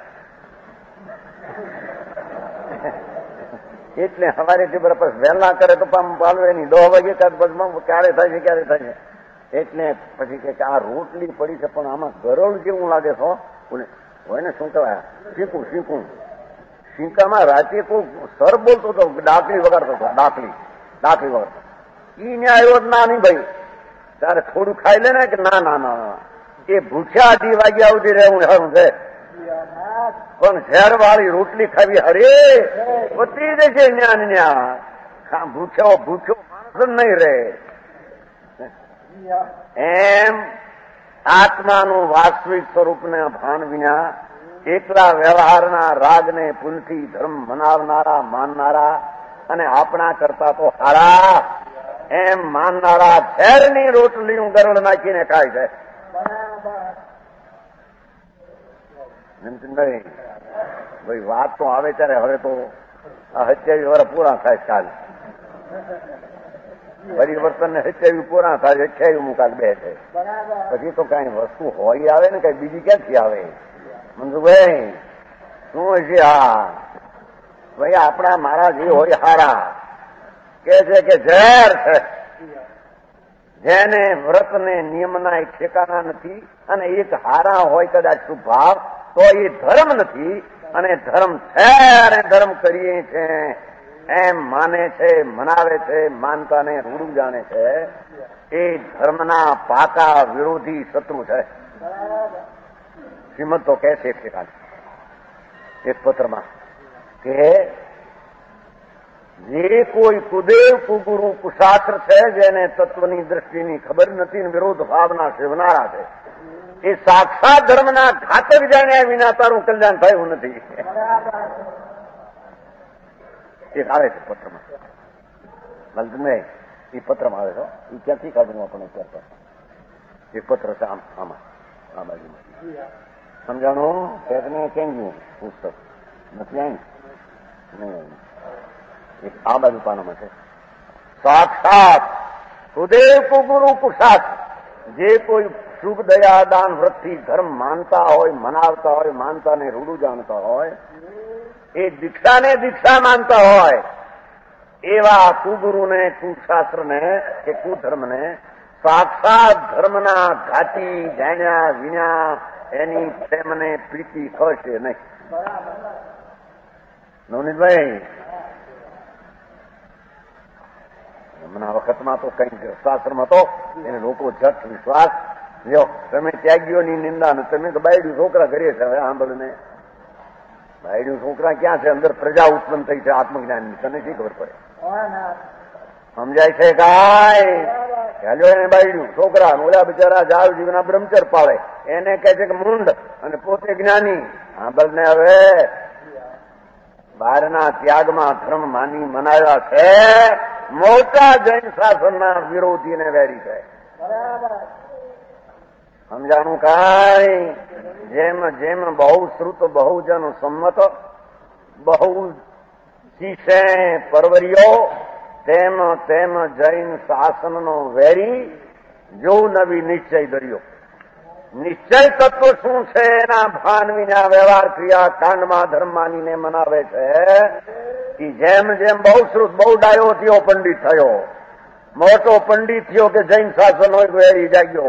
એટલે હવારે ઢેબરા પર વહેલા કરે તો પામ પાલવે નહીં, દસ વાગે ક્યારે થાય છે ક્યારે થાય છે. એટલે પછી કે આ રોટલી પડી છે પણ આમાં ગરોળ જેવું લાગે છે હોય ને, શું કહેવાય શીખું શીખું શીંકામાં રાતે કોઈ સર બોલતો હતો, ડાકલી વગાડતો હતો, ડાકલી ડાકલી વગાડતો. ઈ ને આવ્યો ના નહીં ભાઈ, તારે થોડું ખાઈ લે ને કે ના ના ના એ ભૂખ્યા અઢી વાગ્યા સુધી રહેવું સારું છે. પણ ઝેર વાળી રોટલી ખાવી હરે પતી જશે જ્ઞાન ન્યા ભૂખ્યો ભૂખ્યો માણસ નહીં રહે. એમ આત્માનું વાસ્તવિક સ્વરૂપને ભાન વિના એકલા વ્યવહારના રાગને પુનથી ધર્મ મનાવનારા માનનારા અને આપણા કરતા તો હારા એમ માનનારા ઝેરની રોટલી હું ગરડ નાખીને ખાય છે. ભાઈ વાત તો આવે ત્યારે હવે તો સત્યાવીસ વર્ષ પૂરા થાય કાલ પરિવર્તન ને સત્યાવીસ પૂરા થાય અઠ્યાવીસ મુ કાલ બે છે પછી તો કઈ વસ્તુ હોય આવે ને કઈ બીજી ક્યાંથી આવે. મંજુભાઈ શું હશે? હા ભાઈ આપણા મારા જે હોય હારા કે છે કે ઝેર છે જેને વ્રત ને નિયમના એક ઠેકાના નથી અને એક હારા હોય કદાચ સુભાવ તો એ ધર્મ નથી અને ધર્મ છે અને ધર્મ કરીએ છે એમ માને છે મનાવે છે માનતાને રૂડું જાણે છે એ ધર્મના પાકા વિરોધી શત્રુ છે. શ્રીમદ તો કહે છે એક પત્રમાં કે જે કોઈ કુદેવ કુગુરુ કુશાસ્ત્ર છે જેને તત્વની દ્રષ્ટિની ખબર નથી ને વિરોધ ભાવના સેવનારા છે એ સાક્ષાત ધર્મના ઘાતક જાણ્યા વિના તારું કલ્યાણ થયું નથી. એક આવે છે પત્રમાં નહીં એ પત્રમાં આવે છે એ ક્યાંથી કાઢવું આપણે અત્યારે એક પત્ર છે આમ આમાં આ બાજુમાં સમજાણું ને કેમ ગયું પુસ્તક નથી આવી નહીં એક આ બાજુ પાનામાં છે. સાક્ષાત સુદેવ કુગુરુ પુરુષાર્થ જે કોઈ શુભ દયા દાન વૃત્તિ ધર્મ માનતા હોય મનાવતા હોય માનતાને રૂડું જાણતા હોય એ દીક્ષાને દીક્ષા માનતા હોય એવા કુગુરુને કુશાસ્ત્રને કે કુધર્મને સાક્ષાત ધર્મના ઘાતી જાણ્યા વિના એની પ્રેમને પ્રીતિ થશે નહીં. નવનીતભાઈ હમણાં વખતમાં તો કઈ શાસ્ત્રમાં તો એને લોકો જટ વિશ્વાસ લ્યો તમે ત્યાગીઓની નિંદા ને તમે તો બાયડું છોકરા કરીએ છે હવે સાંભળને બાયડું છોકરા ક્યાં છે અંદર પ્રજા ઉત્પન્ન થઈ છે આત્મજ્ઞાનની તને શી ખબર પડે સમજાય છે કાંઈ હાલો એને બાયડું છોકરા ઓલા બિચારા જાવ જીવના બ્રહ્મચર પાળે એને કહે છે કે મૂંડ અને પોતે જ્ઞાની સાંભળને હવે બહારના ત્યાગમાં ધર્મ માની મનાવ્યા છે મોટા જૈન શાસનના વિરોધીને વેરી છે. સમજાણું કાંઈ જેમ જેમ બહુ શ્રુત બહુજન સંમત બહુ શીશે પરવર્યો તેમ તેમ જૈન શાસનનો વેરી જો નવી નિશ્ચય દર્યો. નિશ્ચય તત્વ શું છે એના ભાન વિના વ્યવહાર ક્રિયા કાંડમાં ધર્મ માનીને મનાવે છે કે જેમ જેમ બહુ શ્રુત બહુ ડાયો થયો પંડિત થયો મોટો પંડિત થયો કે જૈન શાસન હોય વેરી જાગ્યો.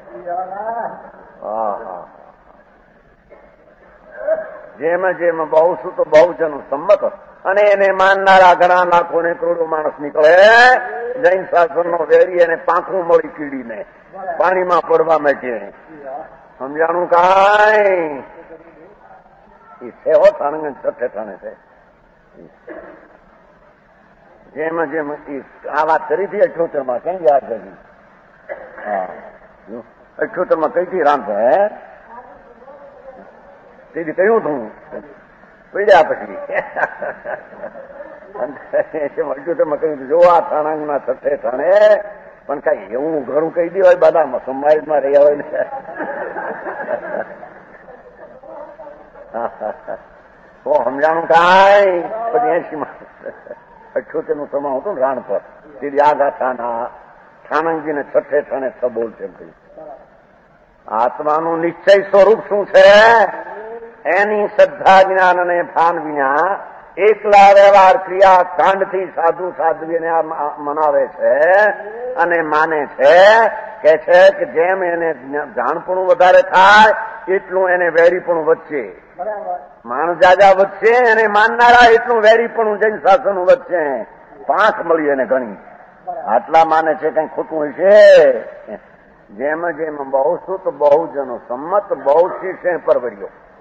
જેમ જેમ બહુ શ્રુત બહુજન સંમત અને એને માનનારા ઘણા લાખો ને કરોડો માણસ નીકળે જૈન શાસનનો વેરી એને પાંખું મળી કીડીને પાણીમાં પડવા માંગે. સમજાણું કાંઈ એ સેવો થાણે છઠ્ઠે થાણે છે. જેમ જેમ આ વાત કરી હતી અઠ્યોતેર માં કઈ યાદ કરી હા અઠ્યોતર માં કઈ થી રાંધ હે તેથી કહ્યું હતું પીડ્યા પછી અઠ્યોતર માં કહ્યું જો આ થાણાંગના છઠ્ઠે થાણે પણ કઈ એવું ઘણું કહી દેવાય બધામાં સમાજમાં રહ્યા હોય ને તો સમજાણું કાંઈ પછી એસી માં અઠ્યોતેર નું સમા હતું ને રાણ પર તેથી આ ગાથાના થાણંગજીને છઠ્ઠે ઠાણે સબોલ તેમ કહ્યું. આત્માનું નિશ્ચય સ્વરૂપ શું છે એની શ્રદ્ધા જ્ઞાન અને ભાન વિના એકલા વ્યવહાર ક્રિયા કાંડથી સાધુ સાધ્વીને મનાવે છે અને માને છે કે છે કે જેમ એને જાણપણું વધારે થાય એટલું એને વેરીપણું વધશે. માણસ જાજા વધશે અને માનનારા એટલું વેરીપણું જૈન શાસન વધશે. પાંખ મળી એને ઘણી આટલા માને છે કઈ ખોટું હશે. જેમ જેમ બહુ સુત બહુજનો સંમત બહુ શીશે પરવર્યો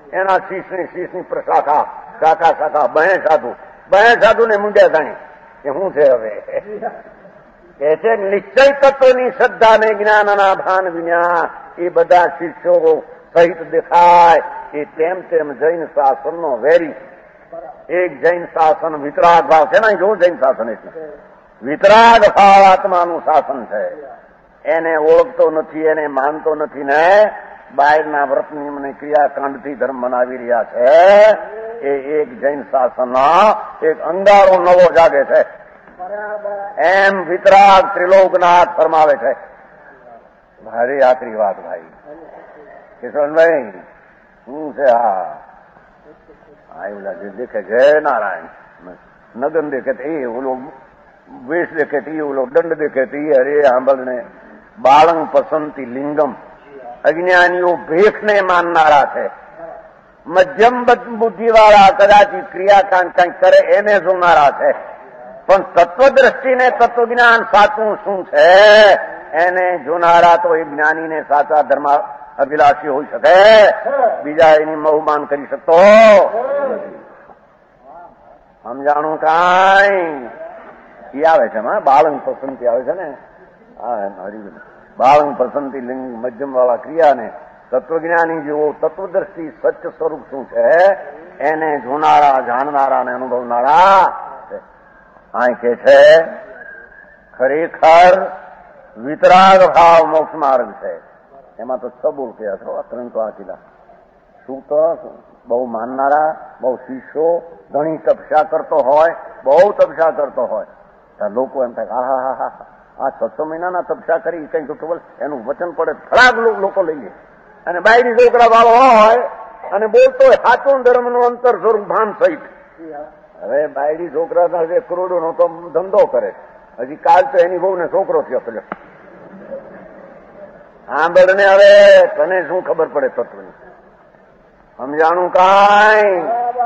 એના શીશની શીશની પ્રશાખા શાખા શાખા બહે સાધુ બહે સાધુ ને મૂંડ્યા જાણી કે શું છે હવે કે છે નિશ્ચય તત્વની શ્રદ્ધા ને જ્ઞાનના ભાન વિના એ બધા શિષ્યો સહિત દેખાય એ તેમ તેમ જૈન શાસનનો વેરી. એક જૈન શાસન વિતરાગ ભાવ છે ને, જો જૈન શાસન એટલે વિતરાગ ભાવ આત્માનું શાસન છે. એને ઓળખતો નથી, એને માનતો નથી ને બહારના વ્રત નિયમને ક્રિયાકાંડથી ધર્મ બનાવી રહ્યા છે. એ એક જૈન શાસનનો એક અંધારો નવો જાગે છે. એમ વિતરાગ ત્રિલોકનાથ ફરમાવે છે. ભારે આકરી વાત ભાઈ કિશોરભાઈ. શું છે આ એવું લાગે દેખે જય નારાયણ નગન દેખે એ ઓલો વેશ દેખે એ ઓલો દંડ દેખે એ અરે આંબળને બાળંગ પસંતી લિંગમ. અજ્ઞાનીઓ ભેખને માનનારા છે. મધ્યમ બુદ્ધિવાળા કદાચ ક્રિયાકાંડ કંઈક કરે એને જોનારા છે. પણ તત્વદ્રષ્ટિને તત્વજ્ઞાન સાચું શું છે એને જોનારા તો એ જ્ઞાનીને સાચા ધર્મ અભિલાષી હોઈ શકે. બીજા એની બહુમાન કરી શકતો સમજાણું કાંઈ એ આવે છે બાળંગ પસંદથી આવે છે ને. બાળંગ પસંદથી લિંગ મધ્યમ વાળા ક્રિયાને તત્વજ્ઞાની જેવો તત્વદ્રષ્ટિ સત્ય સ્વરૂપ શું છે એને જોનારા જાણનારા ને અનુભવનારા આ કે છે. ખરેખર વિતરાગ ભાવ મોક્ષ માર્ગ છે. એમાં તો છ બોલ કયા છો ત્રણ તો આખીલા શું તો બહુ માનનારા બહુ શિષ્યો ઘણી તપસ્યા કરતો હોય બહુ તપસ્યા કરતો હોય ત્યાં લોકો એમ થાય હા હા હા આ છસો મહિનાના તપસ્યા કરી કઈ તો એનું વચન પડે ખરાબ લોકો લઈએ અને બાયડી છોકરા વાળો હોય અને બોલતો હોય સાચો ધર્મનું અંતર સ્વરૂપ ભાન સહિત. હવે બાયડી છોકરા જે કરોડો નો તો ધંધો કરે. હજી કાલ તો એની બહુ ને છોકરો થયો પેલો સાંભળ ને. હવે તને શું ખબર પડે તત્વની સમજાણું કાંઈ.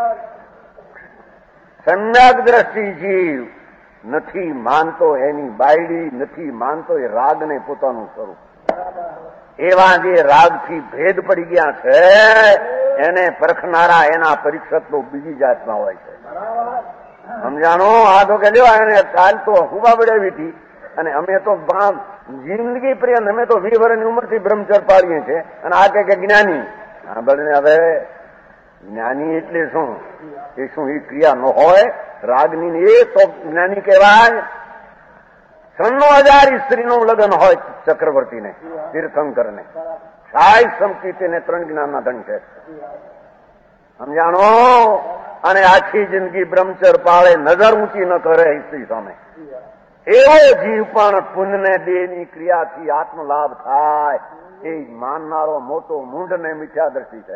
સમ્યક દ્રષ્ટિ જીવ નથી માનતો એની બાયડી, નથી માનતો એ રાગને પોતાનું સ્વરૂપ. એવા જે રાગથી ભેદ પડી ગયા છે એને પરખનારા એના પરીક્ષક તો બીજી જાતના હોય છે. સમજાણો. આ તો કે લેવા એને કાલ તો હુવા બળેવી હતી અને અમે તો જિંદગી પ્રિય અમે તો વીસ વર્ષની ઉંમરથી બ્રહ્મચર્ય પાડીએ છીએ અને આ કે જ્ઞાની. હા બળને હવે જ્ઞાની એટલે શું? એ શું એ ક્રિયા ન હોય રાગની એ તો જ્ઞાની કહેવાય. ત્રણનો હજાર સ્ત્રીનું લગ્ન હોય ચક્રવર્તીને તીર્થંકરને સાય સંકીર્તિને ત્રણ જ્ઞાનના ધન છે સમજાણો. અને આખી જિંદગી બ્રહ્મચર્ય પાળે નજર ઊંચી ન કરે સ્ત્રી સામે એવો જીવ પણ પુણ્યને દેહની ક્રિયાથી આત્મલાભ થાય એ માનનારો મોટો મૂંઢ ને મિથ્યાદર્શી છે.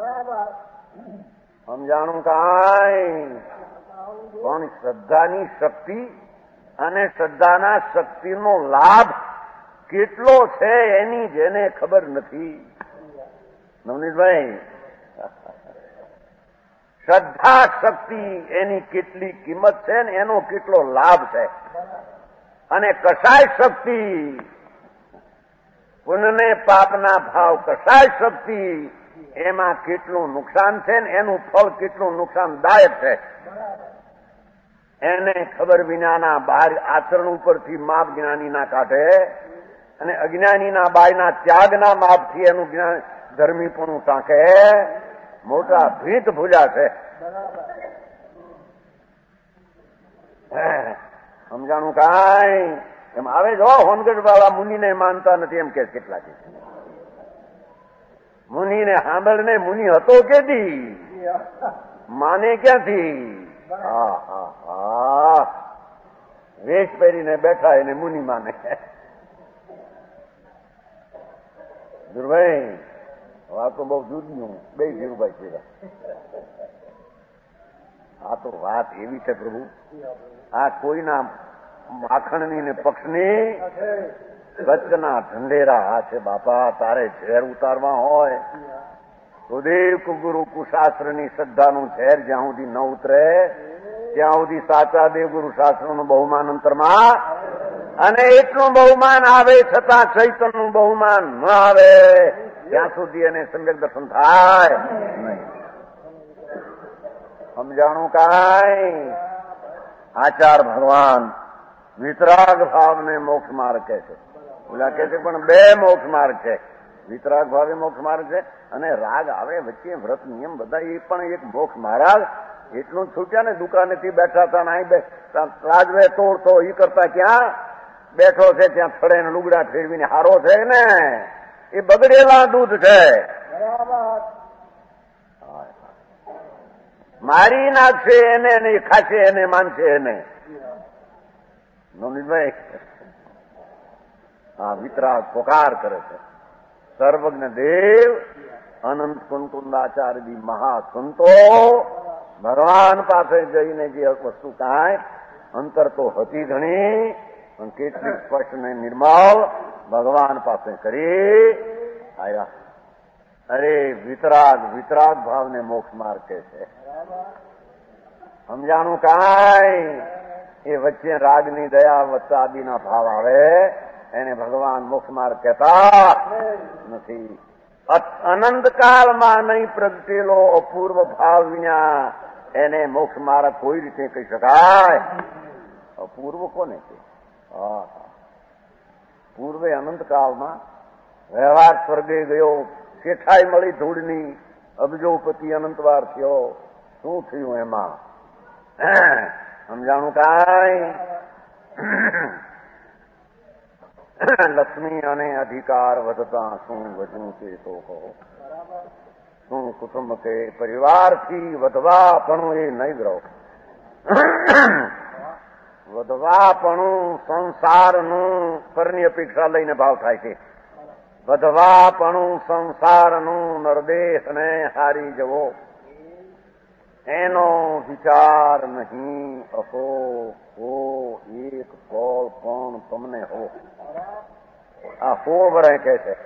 સમજાણું કાંઈ. પણ શ્રદ્ધાની શક્તિ અને શ્રદ્ધાના શક્તિનો લાભ કેટલો છે એની જેને ખબર નથી. નવનીતભાઈ શ્રદ્ધા શક્તિ એની કેટલી કિંમત છે ને એનો કેટલો લાભ છે. અને કસાય શક્તિ પુણ્યને પાપના ભાવ કસાય શક્તિ એમાં કેટલું નુકસાન છે ને એનું ફળ કેટલું નુકસાનદાયક છે એને ખબર વિનાના બહાર આચરણ ઉપરથી માપ જ્ઞાની ના કાઢે અને અજ્ઞાનીના બાયના ત્યાગના માપથી એનું જ્ઞાન ધર્મીપણું ટાંકે મોટા ભીત ભૂલ્યા છે. સમજાણું કાંઈ. એમ આવે જો હોનગઢ વાળા મુનિને માનતા નથી એમ કે કેટલા છે. મુનિને સાંભળને મુનિ હતો કેદી માને ક્યાંથી? હા હા હા વેશ પહેરીને બેઠા એને મુનિ માને. ધીરુભાઈ આ તો બહુ જુદું બે ધીરુભાઈ છે. આ તો વાત એવી છે પ્રભુ આ કોઈના માખણની ને પક્ષની કચ્છના ઢંઢેરા આ છે બાપા. તારે ઝેર ઉતારવા હોય તો દેવ ગુરુ કુશાસ્ત્રની શ્રદ્ધાનું ઝેર જ્યાં સુધી ન ઉતરે ત્યાં સુધી સાચા દેવ ગુરુ શાસ્ત્રનું બહુમાન અંતરમાં અને એટલું બહુમાન આવે છતાં ચૈતનનું બહુમાન ન આવે ત્યાં સુધી એને સમ્યક દર્શન થાય નહીં. સમજાણું કાંઈ? આચાર ભગવાન વિતરાગ ભાવને મોક્ષ માર્ગ કહે છે. ઓલા કહે છે પણ બે મોક્ષ માર્ગ છે. વિતરાગ ભાવે મોક્ષ માર્ગ છે અને રાગ આવે વચ્ચે વ્રત નિયમ બધા એ પણ એક મોક્ષ માર્ગ. એટલું જ છૂટ્યા ને દુકાનેથી બેઠા હતા ને અહીં રાજવે તોડતો એ કરતા ક્યાં બેઠો છે ત્યાં થડે ને લુગડા ફેરવીને હારો છે ને એ બગડેલા દૂધ છે. મારી નાખશે એને નહીં ખાશે એને માનશે એને. નવનીતભાઈ હા વિતરાગ પોકાર કરે છે. સર્વજ્ઞ દેવ અનંત કુંકુંદાચાર્યજી મહાસંતો ભગવાન પાસે જઈને જે વસ્તુ કાંઈ અંતર તો હતી ઘણી પણ કેટલીક સ્પષ્ટ ને નિર્મળ ભગવાન પાસે કરી આવ્યા. અરે વિતરાગ વિતરાગ ભાવને મોક્ષ માર્ગ કહે છે. સમજાણું કાંઈ? એ વચ્ચે રાગની દયા વત્તા આદિના ભાવ આવે એને ભગવાન મોક્ષ માર્ગ કહેતા નથી. અનંતકાળમાં નહીં પ્રગટેલો અપૂર્વ ભાવ વિના એને મોક્ષ માર્ગ કોઈ રીતે કહી શકાય? અપૂર્વ કોને છે? પૂર્વે અનંતકાળમાં વ્યવહાર સ્વર્ગે ગયો, શેઠાઈ મળી ધૂળની, અબજોપતિ અનંતવાર થયો. શું થયું એમાં? સમજાણું કાંઈ? લક્ષ્મી અને અધિકાર વધતા શું વધુ છે તો કહો. શું કુટુંબ કે પરિવારથી વધવાપણું એ નહીં ગ્રહ. વધવાપણું સંસારનું પરની અપેક્ષા લઈને ભાવ થાય છે. વધવાપણું સંસારનું નરદેશને હારી જવો એનો વિચાર નહીં. અહો હો એક કોલ પણ તમને હો. આ સોળ વર્ષ કહે છે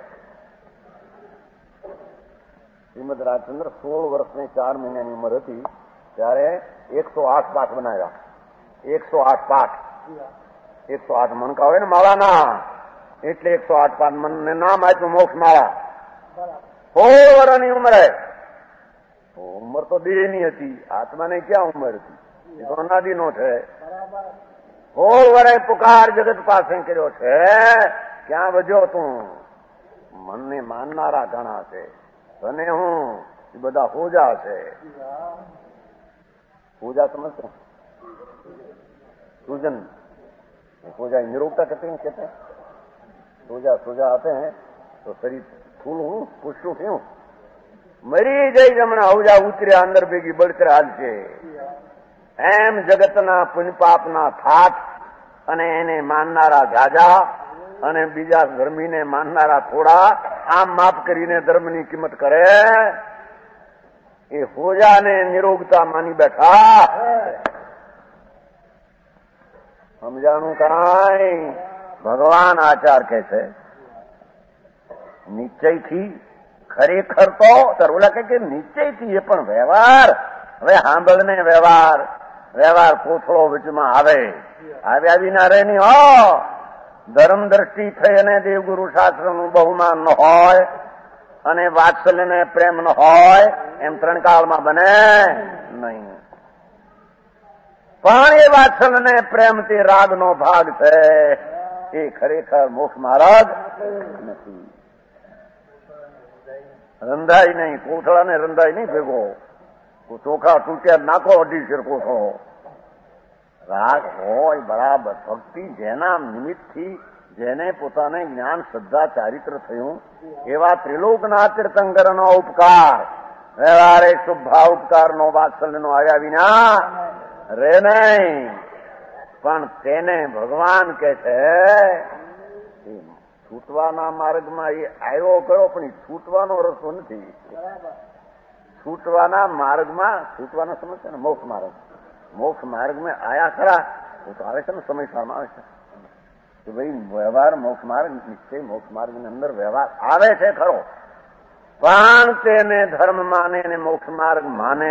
શ્રીમદ રાજચંદ્ર. સોળ વર્ષની ચાર મહિનાની ઉંમર હતી ત્યારે એકસો આઠ પાઠ બનાવ્યા. એકસો આઠ પાઠ એકસો આઠ મણકા હોય ને માળાના એટલે એકસો આઠ પાઠ મનને નામ આપ્યું મોક્ષ માળા. સોળ વર્ષની ઉંમરે. ઉંમર તો દેહની હતી, આત્માને ક્યાં ઉંમર હતી? એ તો અનાદિનો છે. સોળ વર્ષે પુકાર જગત પાસે કર્યો છે. ક્યાં વધ્યો તું? મનને માનનારા ઘણા છે, તને હું એ બધા પૂજા છે. पूजा समझते हैं? सूजन पूजा निरोगता कहते हैं. कहते हैं सूजा सूजा आते हैं तो शरीर फूल हूं पुष्टू क्यों मरी जई जमना हौजा उतरे अंदर भेगी बळकर हालશે. એમ જગતના પુણ્ય પાપના થાક અને એને માનનારા જાજા અને બીજા ધર્મીને માનનારા થોડા આમ માફ કરીને ધર્મની કિંમત કરે એ હોજાને નિરોગતા માની બેઠા. સમજાણું કાંઈ? ભગવાન આચાર કે છે નિશ્ચયથી ખરેખર તો તરવલા કે નિશ્ચયથી એ પણ વ્યવહાર. હવે સાંભળને વ્યવહાર વ્યવહાર કોથળો વચમાં આવે આવ્યા વિના રહે નહીં હો. ધર્મ દ્રષ્ટિ થઈ અને દેવગુરુ શાસ્ત્રનું બહુમાન ન હોય અને વાત્સલ્ય ને પ્રેમ ન હોય એમ ત્રણ કાળમાં બને નહીં. પણ એ વાત્સલ્ય ને પ્રેમ તે રાગનો ભાગ છે. એ ખરેખર મોક્ષ માર્ગ નથી. રંધાઈ નહીં, કોથળાને રંધાઈ નહીં ભેગો. ચોખા તૂટ્યા નાખો અઢી શેર કોથળો. રાગ હોય બરાબર. ભક્તિ જેના નિમિત્તથી જેને પોતાને જ્ઞાન શ્રદ્ધા ચારિત્ર થયું એવા ત્રિલોકના તીર્થંકરનો ઉપકાર વ્યવહારે શુભા ઉપકારનો વાત્સલ્યનો આવ્યા વિના રે નહીં. પણ તેને ભગવાન કે છે છૂટવાના માર્ગમાં એ આવ્યો કરો પણ એ છૂટવાનો રસ્તો નથી. છૂટવાના માર્ગમાં છૂટવાના સમજશે ને મોક્ષ માર્ગ. મોક્ષ માર્ગમાં આયા ખરા તો આવે છે ને સમયસારમાં આવે છે કે ભાઈ વ્યવહાર મોક્ષ માર્ગ નિશ્ચય મોક્ષ માર્ગની અંદર વ્યવહાર આવે છે ખરો પણ તેને ધર્મ માને ને મોક્ષ માર્ગ માને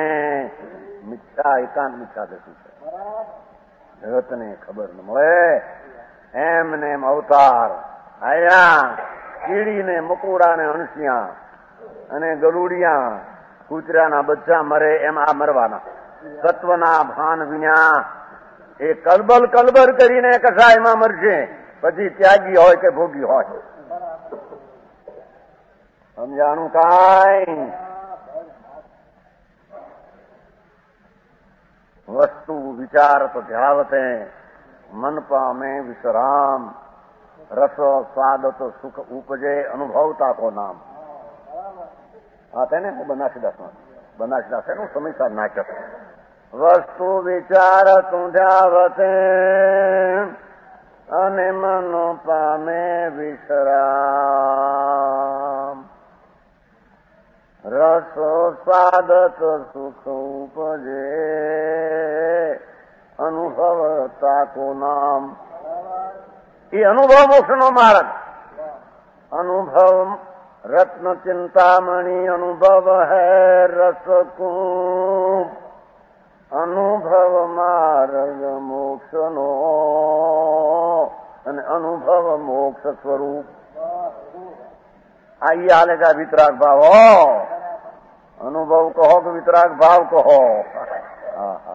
મિથ્યા એકાંત મિથ્યા દર્શન છે. જગતને ખબર ન મળે એમને એમ અવતાર. અહીંયા કીડીને મકોડા ને હંસિયા અને ગરુડિયા કૂતરાના બચ્ચા મરે એમ આ મરવાના. તત્વના ભાન વિના એ કલબલ કલબર કરીને કસાયમાં મરશે, પછી ત્યાગી હોય કે ભોગી હોય. સમજાણું કાંઈ? વસ્તુ વિચાર તો ધ્યાવતે મન પામે વિશ્રામ, રસ સ્વાદ તો સુખ ઉપજે અનુભવતા કો નામ. હા તેને હું બનાસદાસમાં બનાસદાસ એનું સમયસાર નાટક. વસ્તુ વિચાર તું ધ્યાવતે અને મન પામે વિશ્રામ, રસ સ્વાદ તો સુખ ઉપજે અનુભવતા કો નામ. એ અનુભવ મોક્ષનો માર્ગ. અનુભવ રત્ન ચિંતામણી અનુભવ હે રસ કુંભ, અનુભવ માર્ગ મોક્ષનો અને અનુભવ મોક્ષ સ્વરૂપ. આઈ હાલે કા વિતરાગ ભાવ હો, અનુભવ કહો કે વિતરાગ ભાવ કહો. હા હા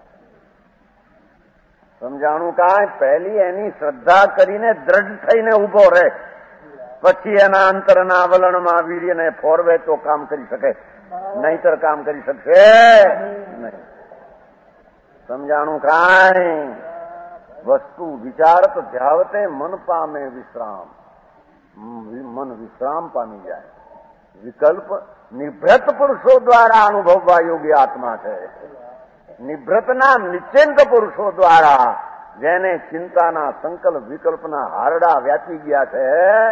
સમજાણું કાંઈ? પહેલી એની શ્રદ્ધા કરીને દ્રઢ થઈને ઉભો રહે, પછી એના અંતરના વલણમાં વીર્યને ફોરવે તો કામ કરી શકે, નહીતર કામ કરી શકશે નહીં. સમજાણું કાંઈ? વસ્તુ વિચાર તો ધ્યાવતે મન પામે વિશ્રામ, મન વિશ્રામ પામી જાય. વિકલ્પ નિભૃત પુરુષો દ્વારા અનુભવવા યોગ્ય આત્મા છે. નિભૃતના નિશ્ચિંત પુરુષો દ્વારા જેને ચિંતાના સંકલ્પ વિકલ્પના હારડા વ્યાપી ગયા છે,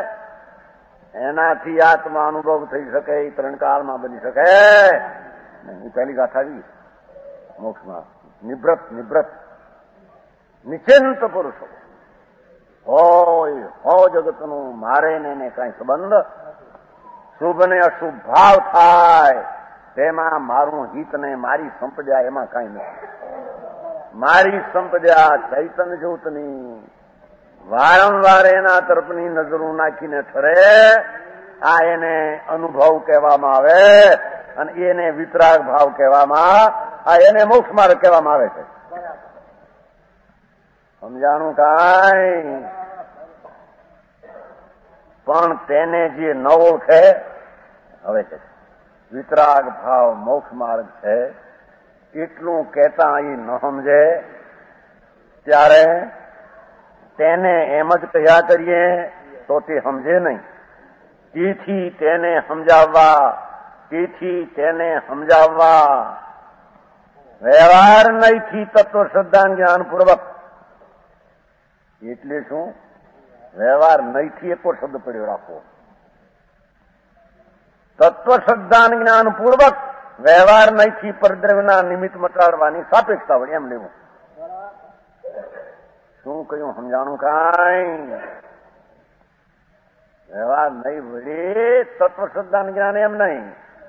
એનાથી આત્મા અનુભવ થઈ શકે, ત્રણ કાળમાં બની શકે નહીં. પહેલી ગાથા આવી મોક્ષમાં. નિભૃત નિભૃત નિશ્ચિંત પુરુષો હોય હો જગતનું મારે ને એને કઈ સંબંધ. શુભ ને અશુભ ભાવ થાય તેમાં મારું હિત ને મારી સંપદા એમાં કઈ નથી. મારી સંપદા ચૈતન્ય જ્યોતની વારંવાર એના તરફની નજરો નાખીને ઠરે, આ એને અનુભવ કહેવામાં આવે અને એને વિતરાગ ભાવ કહેવામાં, આ એને મોક્ષ માર્ગ કહેવામાં આવે છે. સમજાણું કાંઈ? પણ તેને જે ન ઓળખે, હવે છે વિતરાગ ભાવ મોક્ષ માર્ગ છે એટલું કહેતા અહીં ન સમજે ત્યારે તેને એમ જ કહ્યા કરીએ તો તે સમજે નહીં. તેથી તેને સમજાવવા તેથી તેને સમજાવવા વ્યવહાર નહીંથી તત્વ શ્રદ્ધા જ્ઞાનપૂર્વક. એટલે શું? વ્યવહાર નહીંથી એકો શબ્દ પડ્યો રાખવો. તત્વ શ્રદ્ધા જ્ઞાનપૂર્વક વ્યવહાર નહીંથી પરદ્રવ્યના નિમિત્ત મટાડવાની સાપેક્ષતા વળી એમ લેવું. શું કહ્યું? સમજાણું કાંઈ? વ્યવહાર નહીં વળી તત્વ શ્રદ્ધા જ્ઞાન એમ નહીં.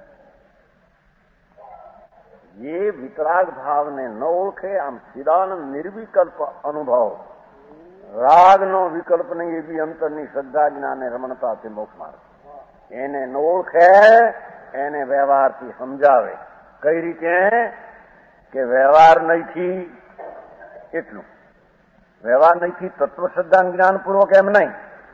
જે વિતરાગ ભાવને ન ઓળખે, આમ સિદાનંદ નિર્વિકલ્પ અનુભવ, રાગનો વિકલ્પ નહીં એવી અંતરની શ્રદ્ધા જ્ઞાને રમણતા તે મોક્ષ માર્ગ. એને ન ઓળખે એને વ્યવહારથી સમજાવે. કઈ રીતે? કે વ્યવહાર નહીંથી એટલું. વ્યવહાર નહીંથી તત્વ શ્રદ્ધા જ્ઞાનપૂર્વક એમ નહીં.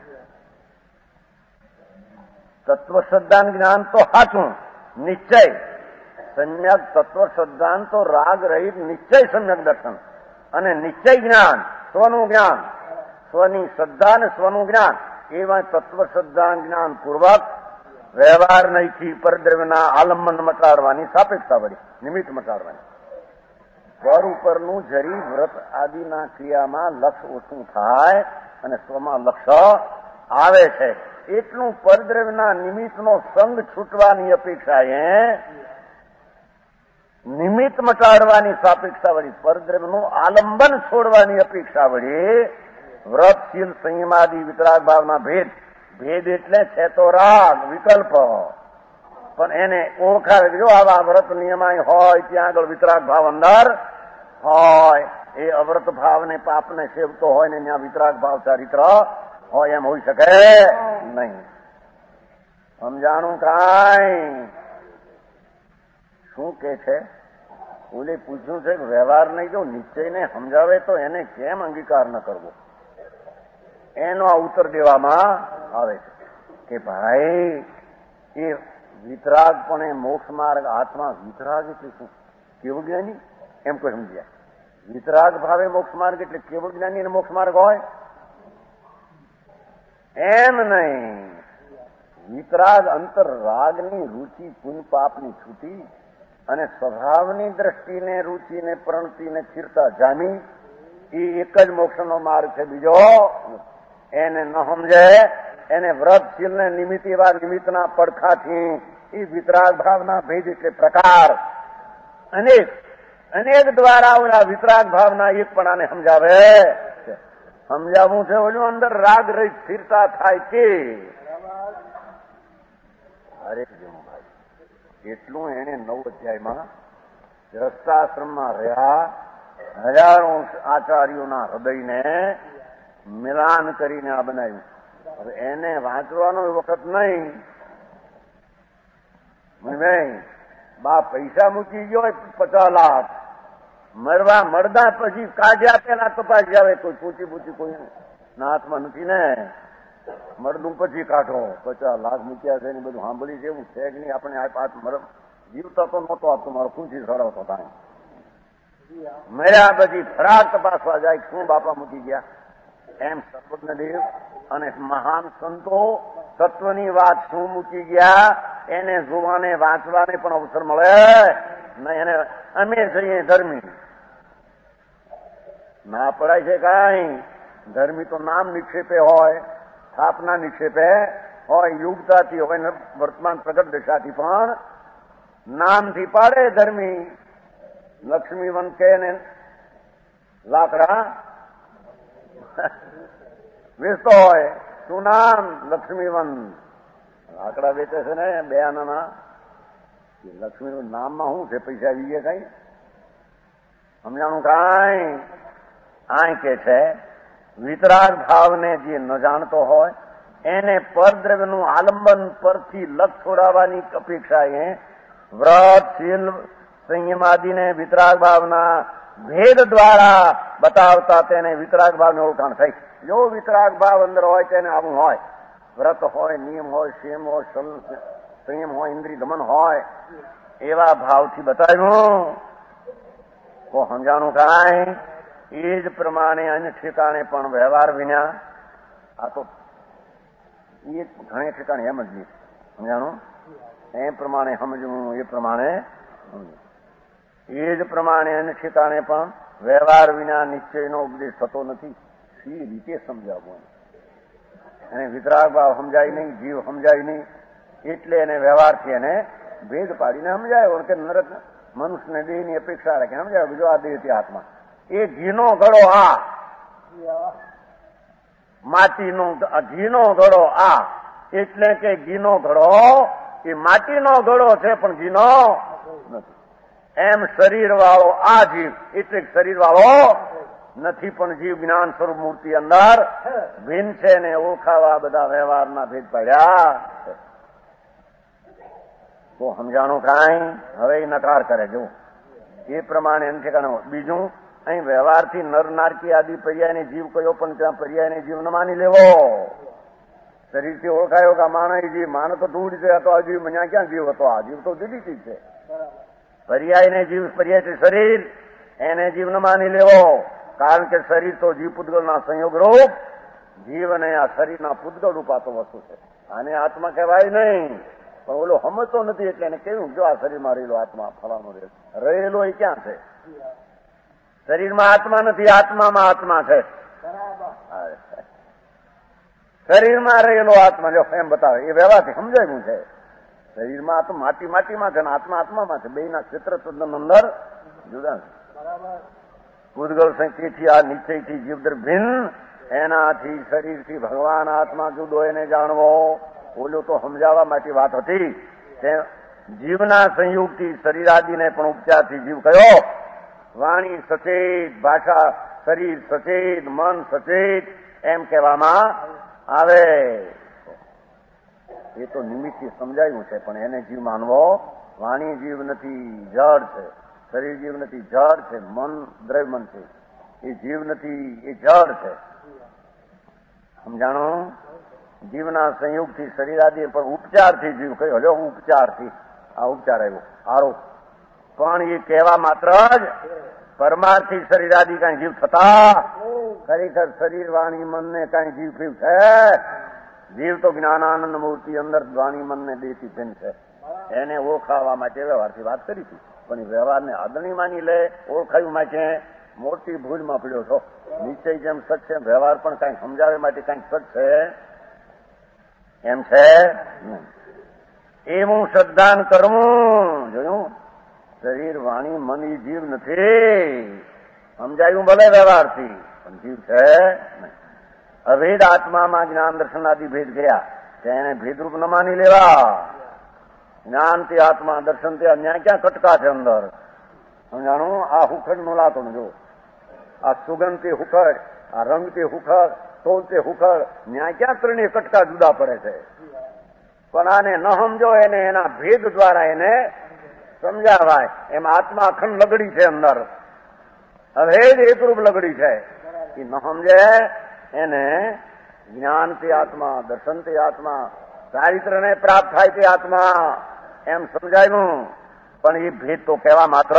તત્વ શ્રદ્ધા જ્ઞાન તો સાચું નિશ્ચય સમ્યક તત્વ શ્રદ્ધાન તો રાગ રહિત નિશ્ચય સમ્યક દર્શન અને નિશ્ચય જ્ઞાન સ્વનું જ્ઞાન, સ્વની શ્રદ્ધા અને સ્વનું જ્ઞાન એવા તત્વ શ્રદ્ધા જ્ઞાન પૂર્વક વ્યવહાર નહીંથી પરદ્રવ્યના આલંબન મટાડવાની સાપેક્ષતા વળી નિમિત્ત મટાડવાની. પર ઉપરનું જરી વ્રત આદિના ક્રિયામાં લક્ષ ઓછું થાય અને સ્વમાં લક્ષ આવે છે એટલું પરદ્રવ્યના નિમિત્તનો સંગ છૂટવાની અપેક્ષાએ નિમિત્ત મટાડવાની સાપેક્ષા વળી, પરદ્રવ્યનું આલંબન છોડવાની અપેક્ષા વળી વ્રત શીલ સંયમાદિ વિતરાગ ભાવના ભેદ. ભેદ એટલે છે તો રાગ વિકલ્પ, પણ એને ઓળખાવે. જો આવા વ્રત નિયમાય હોય ત્યાં આગળ વિતરાગ ભાવ અંદર હોય એ અવ્રત ભાવને પાપને સેવતો હોય ને ત્યાં વિતરાગ ભાવ ચારિત્ર હોય એમ હોઈ શકે નહીં. સમજાણું કાંઈ? શું કે છે? ઓલે પૂછ્યું છે કે વ્યવહાર નહીં જો નિશ્ચયને સમજાવે તો એને કેમ અંગીકાર ન કરવો? એનો આ ઉત્તર દેવામાં આવે છે કે ભાઈ એ વિતરાગ પણ એ મોક્ષ માર્ગ આત્મા વિતરાગ એટલે શું? કેવું જ્ઞાની એમ કોઈ સમજ્યા? વિતરાગ ભાવે મોક્ષ માર્ગ એટલે કેવું જ્ઞાની અને મોક્ષ માર્ગ હોય એમ નહીં. વિતરાગ અંતર રાગની રુચિ પુન પાપની છૂટી અને સ્વભાવની દ્રષ્ટિને રુચિને પ્રણતિને સ્થિરતા જામી એ એક જ મોક્ષનો માર્ગ છે. બીજો એને ન સમજે એને વ્રતશીલને નિમિત્ત એવા નિમિત્તના પડખાથી એ વિતરાગ ભાવના ભેદ એટલે પ્રકાર અનેક અનેક દ્વારા ઓલા વિતરાગ ભાવના એકપણાને સમજાવે છે. સમજાવવું છે ઓલું અંદર રાગ રહી સ્થિરતા થાય કે હરેક ભાઈ એટલું એને નવ અધ્યાયમાં ગ્રસ્તાશ્રમમાં રહ્યા હજારો આચાર્યોના હૃદયને મિલાન કરીને આ બનાવ્યું. હવે એને વાંચવાનો વખત નહીં. બા પૈસા મૂકી ગયો પચાસ લાખ મરવા મળદા પછી કાઢ્યા પેલા તપાસી આવે કોઈ પૂછી પૂછી કોઈ ના હાથમાં નથી ને મળદું પછી કાઢો. પચાસ લાખ મૂક્યા છે ને બધું સાંભળી છે એવું છે કે નહીં? આપણે જીવતા તો નહોતો આપતો મારો પૂછી સડાવતો થાય. મર્યા પછી ફરાર તપાસવા જાય શું બાપા મૂકી ગયા એમ સર્વજ્ઞદેવ અને મહાન સંતો તત્વની વાત શું મૂકી ગયા એને જોવાને વાંચવાને પણ અવસર મળે નહીં. એને અમે જઈએ ધર્મી ના પડાય છે કાંઈ? ધર્મી તો નામ નિક્ષેપે હોય, સ્થાપના નિક્ષેપે હોય, યુગતાથી હોય ને વર્તમાન પ્રગટ દશાથી પણ નામથી પાડે ધર્મી. લક્ષ્મીવન કે ને લાકડા વેચતો હોય શું નામ? લક્ષ્મીવન. લાકડા વેચે છે ને બે આનાના. લક્ષ્મીવન નામમાં શું છે? પૈસા આવી ગયા કઈ સમજાણું કાંઈ? આ કે છે વિતરાગ ભાવને જે ન જાણતો હોય એને પરદ્રવ્યનું આલંબન પરથી લક્ષ છોડાવવાની અપેક્ષા એ વ્રત શીલ સંયમ આદિને વિતરાગ ભાવના ભેદ દ્વારા બતાવતા તેને વિતરાગ ભાવની ઓળખાણ થઈ. જો વિતરાગ ભાવ અંદર હોય તેને આવું હોય, વ્રત હોય, નિયમ હોય, ક્ષેમ હોય, સંયમ હોય, ઇન્દ્રિય દમન હોય, એવા ભાવથી બતાવ્યું તો સમજાણું કાંઈ? એ જ પ્રમાણે અન્ય ઠેકાણે પણ વ્યવહાર વિના આ તો એ ઘણે ઠેકાણે એમ જ નહીં સમજાણું. એ પ્રમાણે સમજવું એ પ્રમાણે એ જ પ્રમાણે અન્ય ઠેકાણે પણ વ્યવહાર વિના નિશ્ચયનો ઉપદેશ થતો નથી. સી રીતે સમજાવવું? એને વિતરાગ ભાવ સમજાય નહીં, જીવ સમજાય નહીં, એટલે એને વ્યવહારથી એને ભેદ પાડીને સમજાયો કે નરક મનુષ્યને દેહની અપેક્ષા રાખે સમજાયો. બીજો આ દેહથી આત્મા એ ઘીનો ઘડો આ માટીનો ઘીનો ઘડો આ એટલે કે ઘીનો ઘડો એ માટીનો ઘડો છે પણ ઘીનો નથી. એમ શરીર વાળો આ જીવ એટલે શરીર વાળો નથી પણ જીવ જ્ઞાન સ્વરૂપ મૂર્તિ અંદર ભિન્ન છે ને ઓળખાવા બધા વ્યવહારના ભેદ પડ્યા તો સમજાણું કાંઈ? હવે એ નકાર કરે જો એ પ્રમાણે એમ ઠેકાણે. બીજું અહીં વ્યવહારથી નર નારકી આદિ પર્યાયને જીવ કયો પણ ત્યાં પર્યાયને જીવ ન માની લેવો. શરીરથી ઓળખાયો કે માણસ જીવ માનો તો દૂર છે હતો આ જીવ મને ક્યાં જીવ હતો? આ જીવ તો જુદી ચીજ છે. પર્યાયને જીવ પર્યાય શરીર એને જીવ ન માની લેવો કારણ કે શરીર તો જીવ પૂતગળના સંયોગ રૂપ જીવ અને આ શરીરના પૂતગળ રૂપાતો વસ્તુ છે. આને આત્મા કહેવાય નહીં પણ ઓલો સમજતો નથી એટલે એને કેવું જો આ શરીરમાં રહેલો આત્મા ફલાનો રહેલો એ ક્યાં છે? શરીરમાં આત્મા નથી, આત્મામાં આત્મા છે. શરીરમાં રહેલો આત્મા જો એમ બતાવે એ વ્યવહારથી સમજાયું છે. શરીરમાં આત્મા માટી માટીમાં છે ને આત્મા આત્મામાં છે. બે ના ક્ષેત્ર તદ્દન અંદર જુદા છે. પૂતગલ સંખ્યથી આ નિશ્ચયથી જીવદર ભિન્ન એનાથી શરીરથી ભગવાન આત્મા જુદો એને જાણવો ઓલો તો સમજાવવા માટે વાત હતી. તે જીવના સંયોગથી શરીર આદિને પણ ઉપચારથી જીવ કયો વાણી સચેત, ભાષા શરીર સચેત, મન સચેત એમ કહેવામાં આવે. એ તો નિમિત્તથી સમજાયું છે, પણ એને જીવ માનવો. વાણી જીવ નથી, જળ છે. શરીર જીવ નથી, જળ છે. મન દ્રવ્યમન છે, એ જીવ નથી, એ જળ છે. સમજાણો? જીવના સંયોગથી શરીર આદિ પણ ઉપચારથી જીવ કહ્યું. હજો ઉપચારથી આ ઉપચાર આવ્યો આરોપ, પણ એ કહેવા માત્ર જ પરમાર્થી શરીર આદિ કઈ જીવ થતા ખરેખર શરીર વાણી મનને કઈ જીવ પીવ છે? જીવ તો જ્ઞાનાનંદ મૂર્તિ અંદર વાણી મનને દેતી ભિન્ન છે. એને ઓળખાવા માટે વ્યવહારથી વાત કરી હતી, પણ એ વ્યવહારને આદરણી માની લે. ઓળખાયું માટે મોટી ભૂલમાં પડ્યો છો. નિશ્ચય જેમ સચ છે, વ્યવહાર પણ કઈક સમજાવે માટે કઈક સચ છે એમ છે. એવું શ્રદ્ધાન કરવું. જોયું? શરીર વાણી મન એ જીવ નથી. સમજાયું ભલે વ્યવહારથી, પણ જીવ છે નહીં. અભેદ આત્મામાં જ્ઞાન દર્શન આદિ ભેદ ગયા, તેને ભેદરૂપ ન માની લેવા. જ્ઞાનથી આત્મા, દર્શનથી અન્યાય ક્યાં કટકા છે અંદર? સમજાણું? આ હુખડ નો લાતો જો, આ સુગંધથી હુખડ, આ રંગથી હુખડ, તોલથી હુખડ, ન્યાય ક્યાં ત્રણેય કટકા જુદા પડે છે? પણ આને ન સમજો, એને એના ભેદ દ્વારા એને સમજાવાય. એમ આત્મા અખંડ લગડી છે અંદર, અભેદ એકરૂપ લગડી છે. એ ન સમજે એને જ્ઞાનથી આત્મા, દર્શનથી આત્મા, ચારિત્રને પ્રાપ્ત થાય તે આત્મા એમ સમજાયું. પણ એ ભેદ તો કહેવા માત્ર.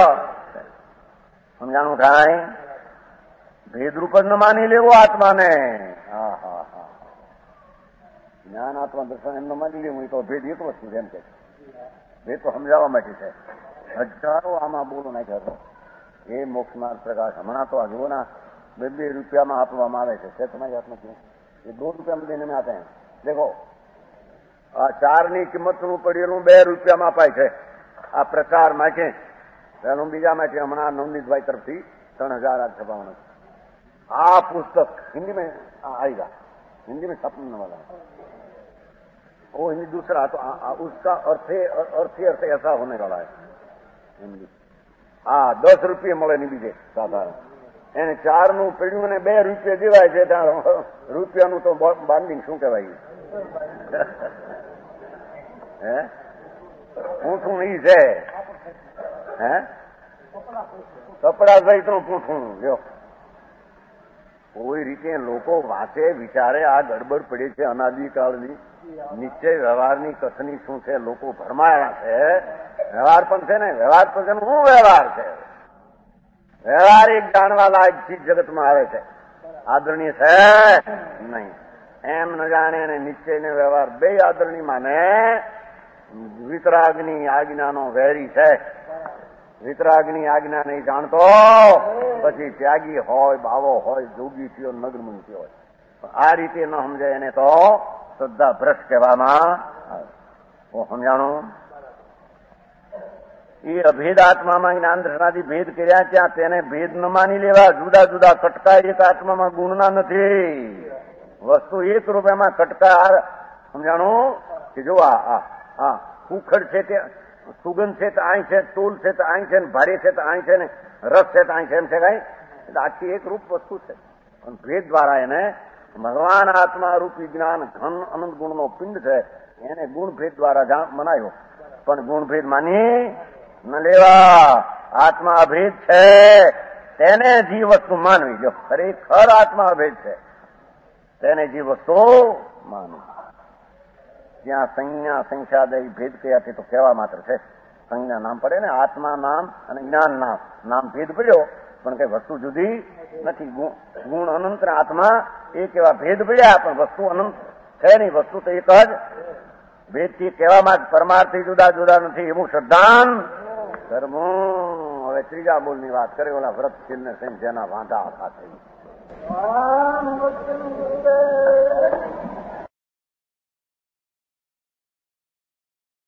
સમજાણું થાય? ભેદરૂપ જ ન માની લેવો આત્માને. હા હા હા જ્ઞાન આત્મા દર્શન એમ ન માની લેવું, એ તો ભેદ એક વસ્તુ છે એમ કે ભેદ તો સમજાવવા માટે છે. હજારો આમાં બોલો નાખ્યા છે એ મોક્ષ માર્ગ પ્રકાશ. હમણાં તો આ જુઓ ના, બે બે રૂપિયામાં આપવામાં આવે છે. તમારી હાથમાં શું? એ દો રૂપિયામાં દેને में आते हैं. देखो આ ચારની કિંમતનું પડેલું બે રૂપિયામાં અપાય છે. આ પ્રચાર માટે પેલું બીજા માટે હમણાં નવનીતભાઈ તરફથી ત્રણ હજાર आज छपावाना. આ પુસ્તક हिंदी में आएगा, हिंदी में छपने वाला है. वो हिंदी दूसरा तो आ, आ, उसका अर्थ अर्थ अर्थ ऐसा होने वाला है हिंदी. હા દસ રૂપિયા મળે ને બીજે સાધારણ. એને ચારનું પડ્યું ને બે રૂપિયા દેવાય છે. ત્યાં રૂપિયાનું તો બાંડિંગ શું કહેવાય? હે પૂંઠું ઈ છે. હે કપડા સહિતનું પૂંઠું. જો કોઈ રીતે લોકો વાંચે, વિચારે. આ ગડબડ પડી છે અનાદિકાળની. નિશ્ચય વ્યવહારની કથની શું છે? લોકો ભરમાયા છે. વ્યવહાર પણ છે ને, વ્યવહાર તો શું વ્યવહાર છે? વ્યવહાર એક જાણવા લાયક ચીજ જગતમાં આવે છે, આદરણીય છે નહીં. એમ ન જાણે અને નિશ્ચય ને વ્યવહાર બે આદરણી માને. વિતરાગની આજ્ઞાનો વેરી છે. વિતરાગની આજ્ઞા નહીં જાણતો પછી ત્યાગી હોય, બાવો હોય, જોગી થયો, નગરમંત્રી હોય. આ રીતે ન સમજે એને તો શ્રદ્ધા ભ્રષ્ટ કહેવામાં આવે. સમજાણું? એ અભેદ આત્મામાં જ્ઞાન દર્શનાથી ભેદ કર્યા ત્યાં તેને ભેદ ન માની લેવા. જુદા જુદા કટકા એક આત્મામાં ગુણના નથી. વસ્તુ એક રૂપ, એમાં કટકા. સમજાણું? કે જો આ હા ઉખડ છે તે સુગંધ છે તો અહીં છે, તોલ છે તો અહીં છે, ભારે છે તો અહીં છે, ને રસ છે તો અહીં છે. એમ છે કઈ? એટલે આખી એક રૂપ વસ્તુ છે. પણ ભેદ દ્વારા એને ભગવાન આત્મા રૂપી જ્ઞાન ઘન અનંત ગુણનો પિંડ છે, એને ગુણ ભેદ દ્વારા મનાયો. પણ ગુણ ભેદ માની ન લેવા. આત્મા અભેદ છે તેને જીવ વસ્તુ માનવી. જો ખરેખર આત્મા અભેદ છે તેને જીવ વસ્તુ માનવી. જ્યાં સંજ્ઞા સંખ્યાદય ભેદ કયાથી તો કહેવા માત્ર છે. સંજ્ઞા નામ પડે ને, આત્મા નામ અને જ્ઞાન નામ. નામ ભેદ પડ્યો પણ કઈ વસ્તુ જુદી નથી. ગુણ અનંત ને આત્મા એક એવા ભેદ પડ્યા, પણ વસ્તુ અનંત છે નહીં. વસ્તુ તો એક જ ભેદથી કહેવામાં પરમાર્થી જુદા જુદા નથી. એવું શ્રદ્ધાન કરવું. હવે ત્રીજા બોલની વાત કરે. ઓલા વ્રતશીલ ને જેના વાંધા આખા થઈ.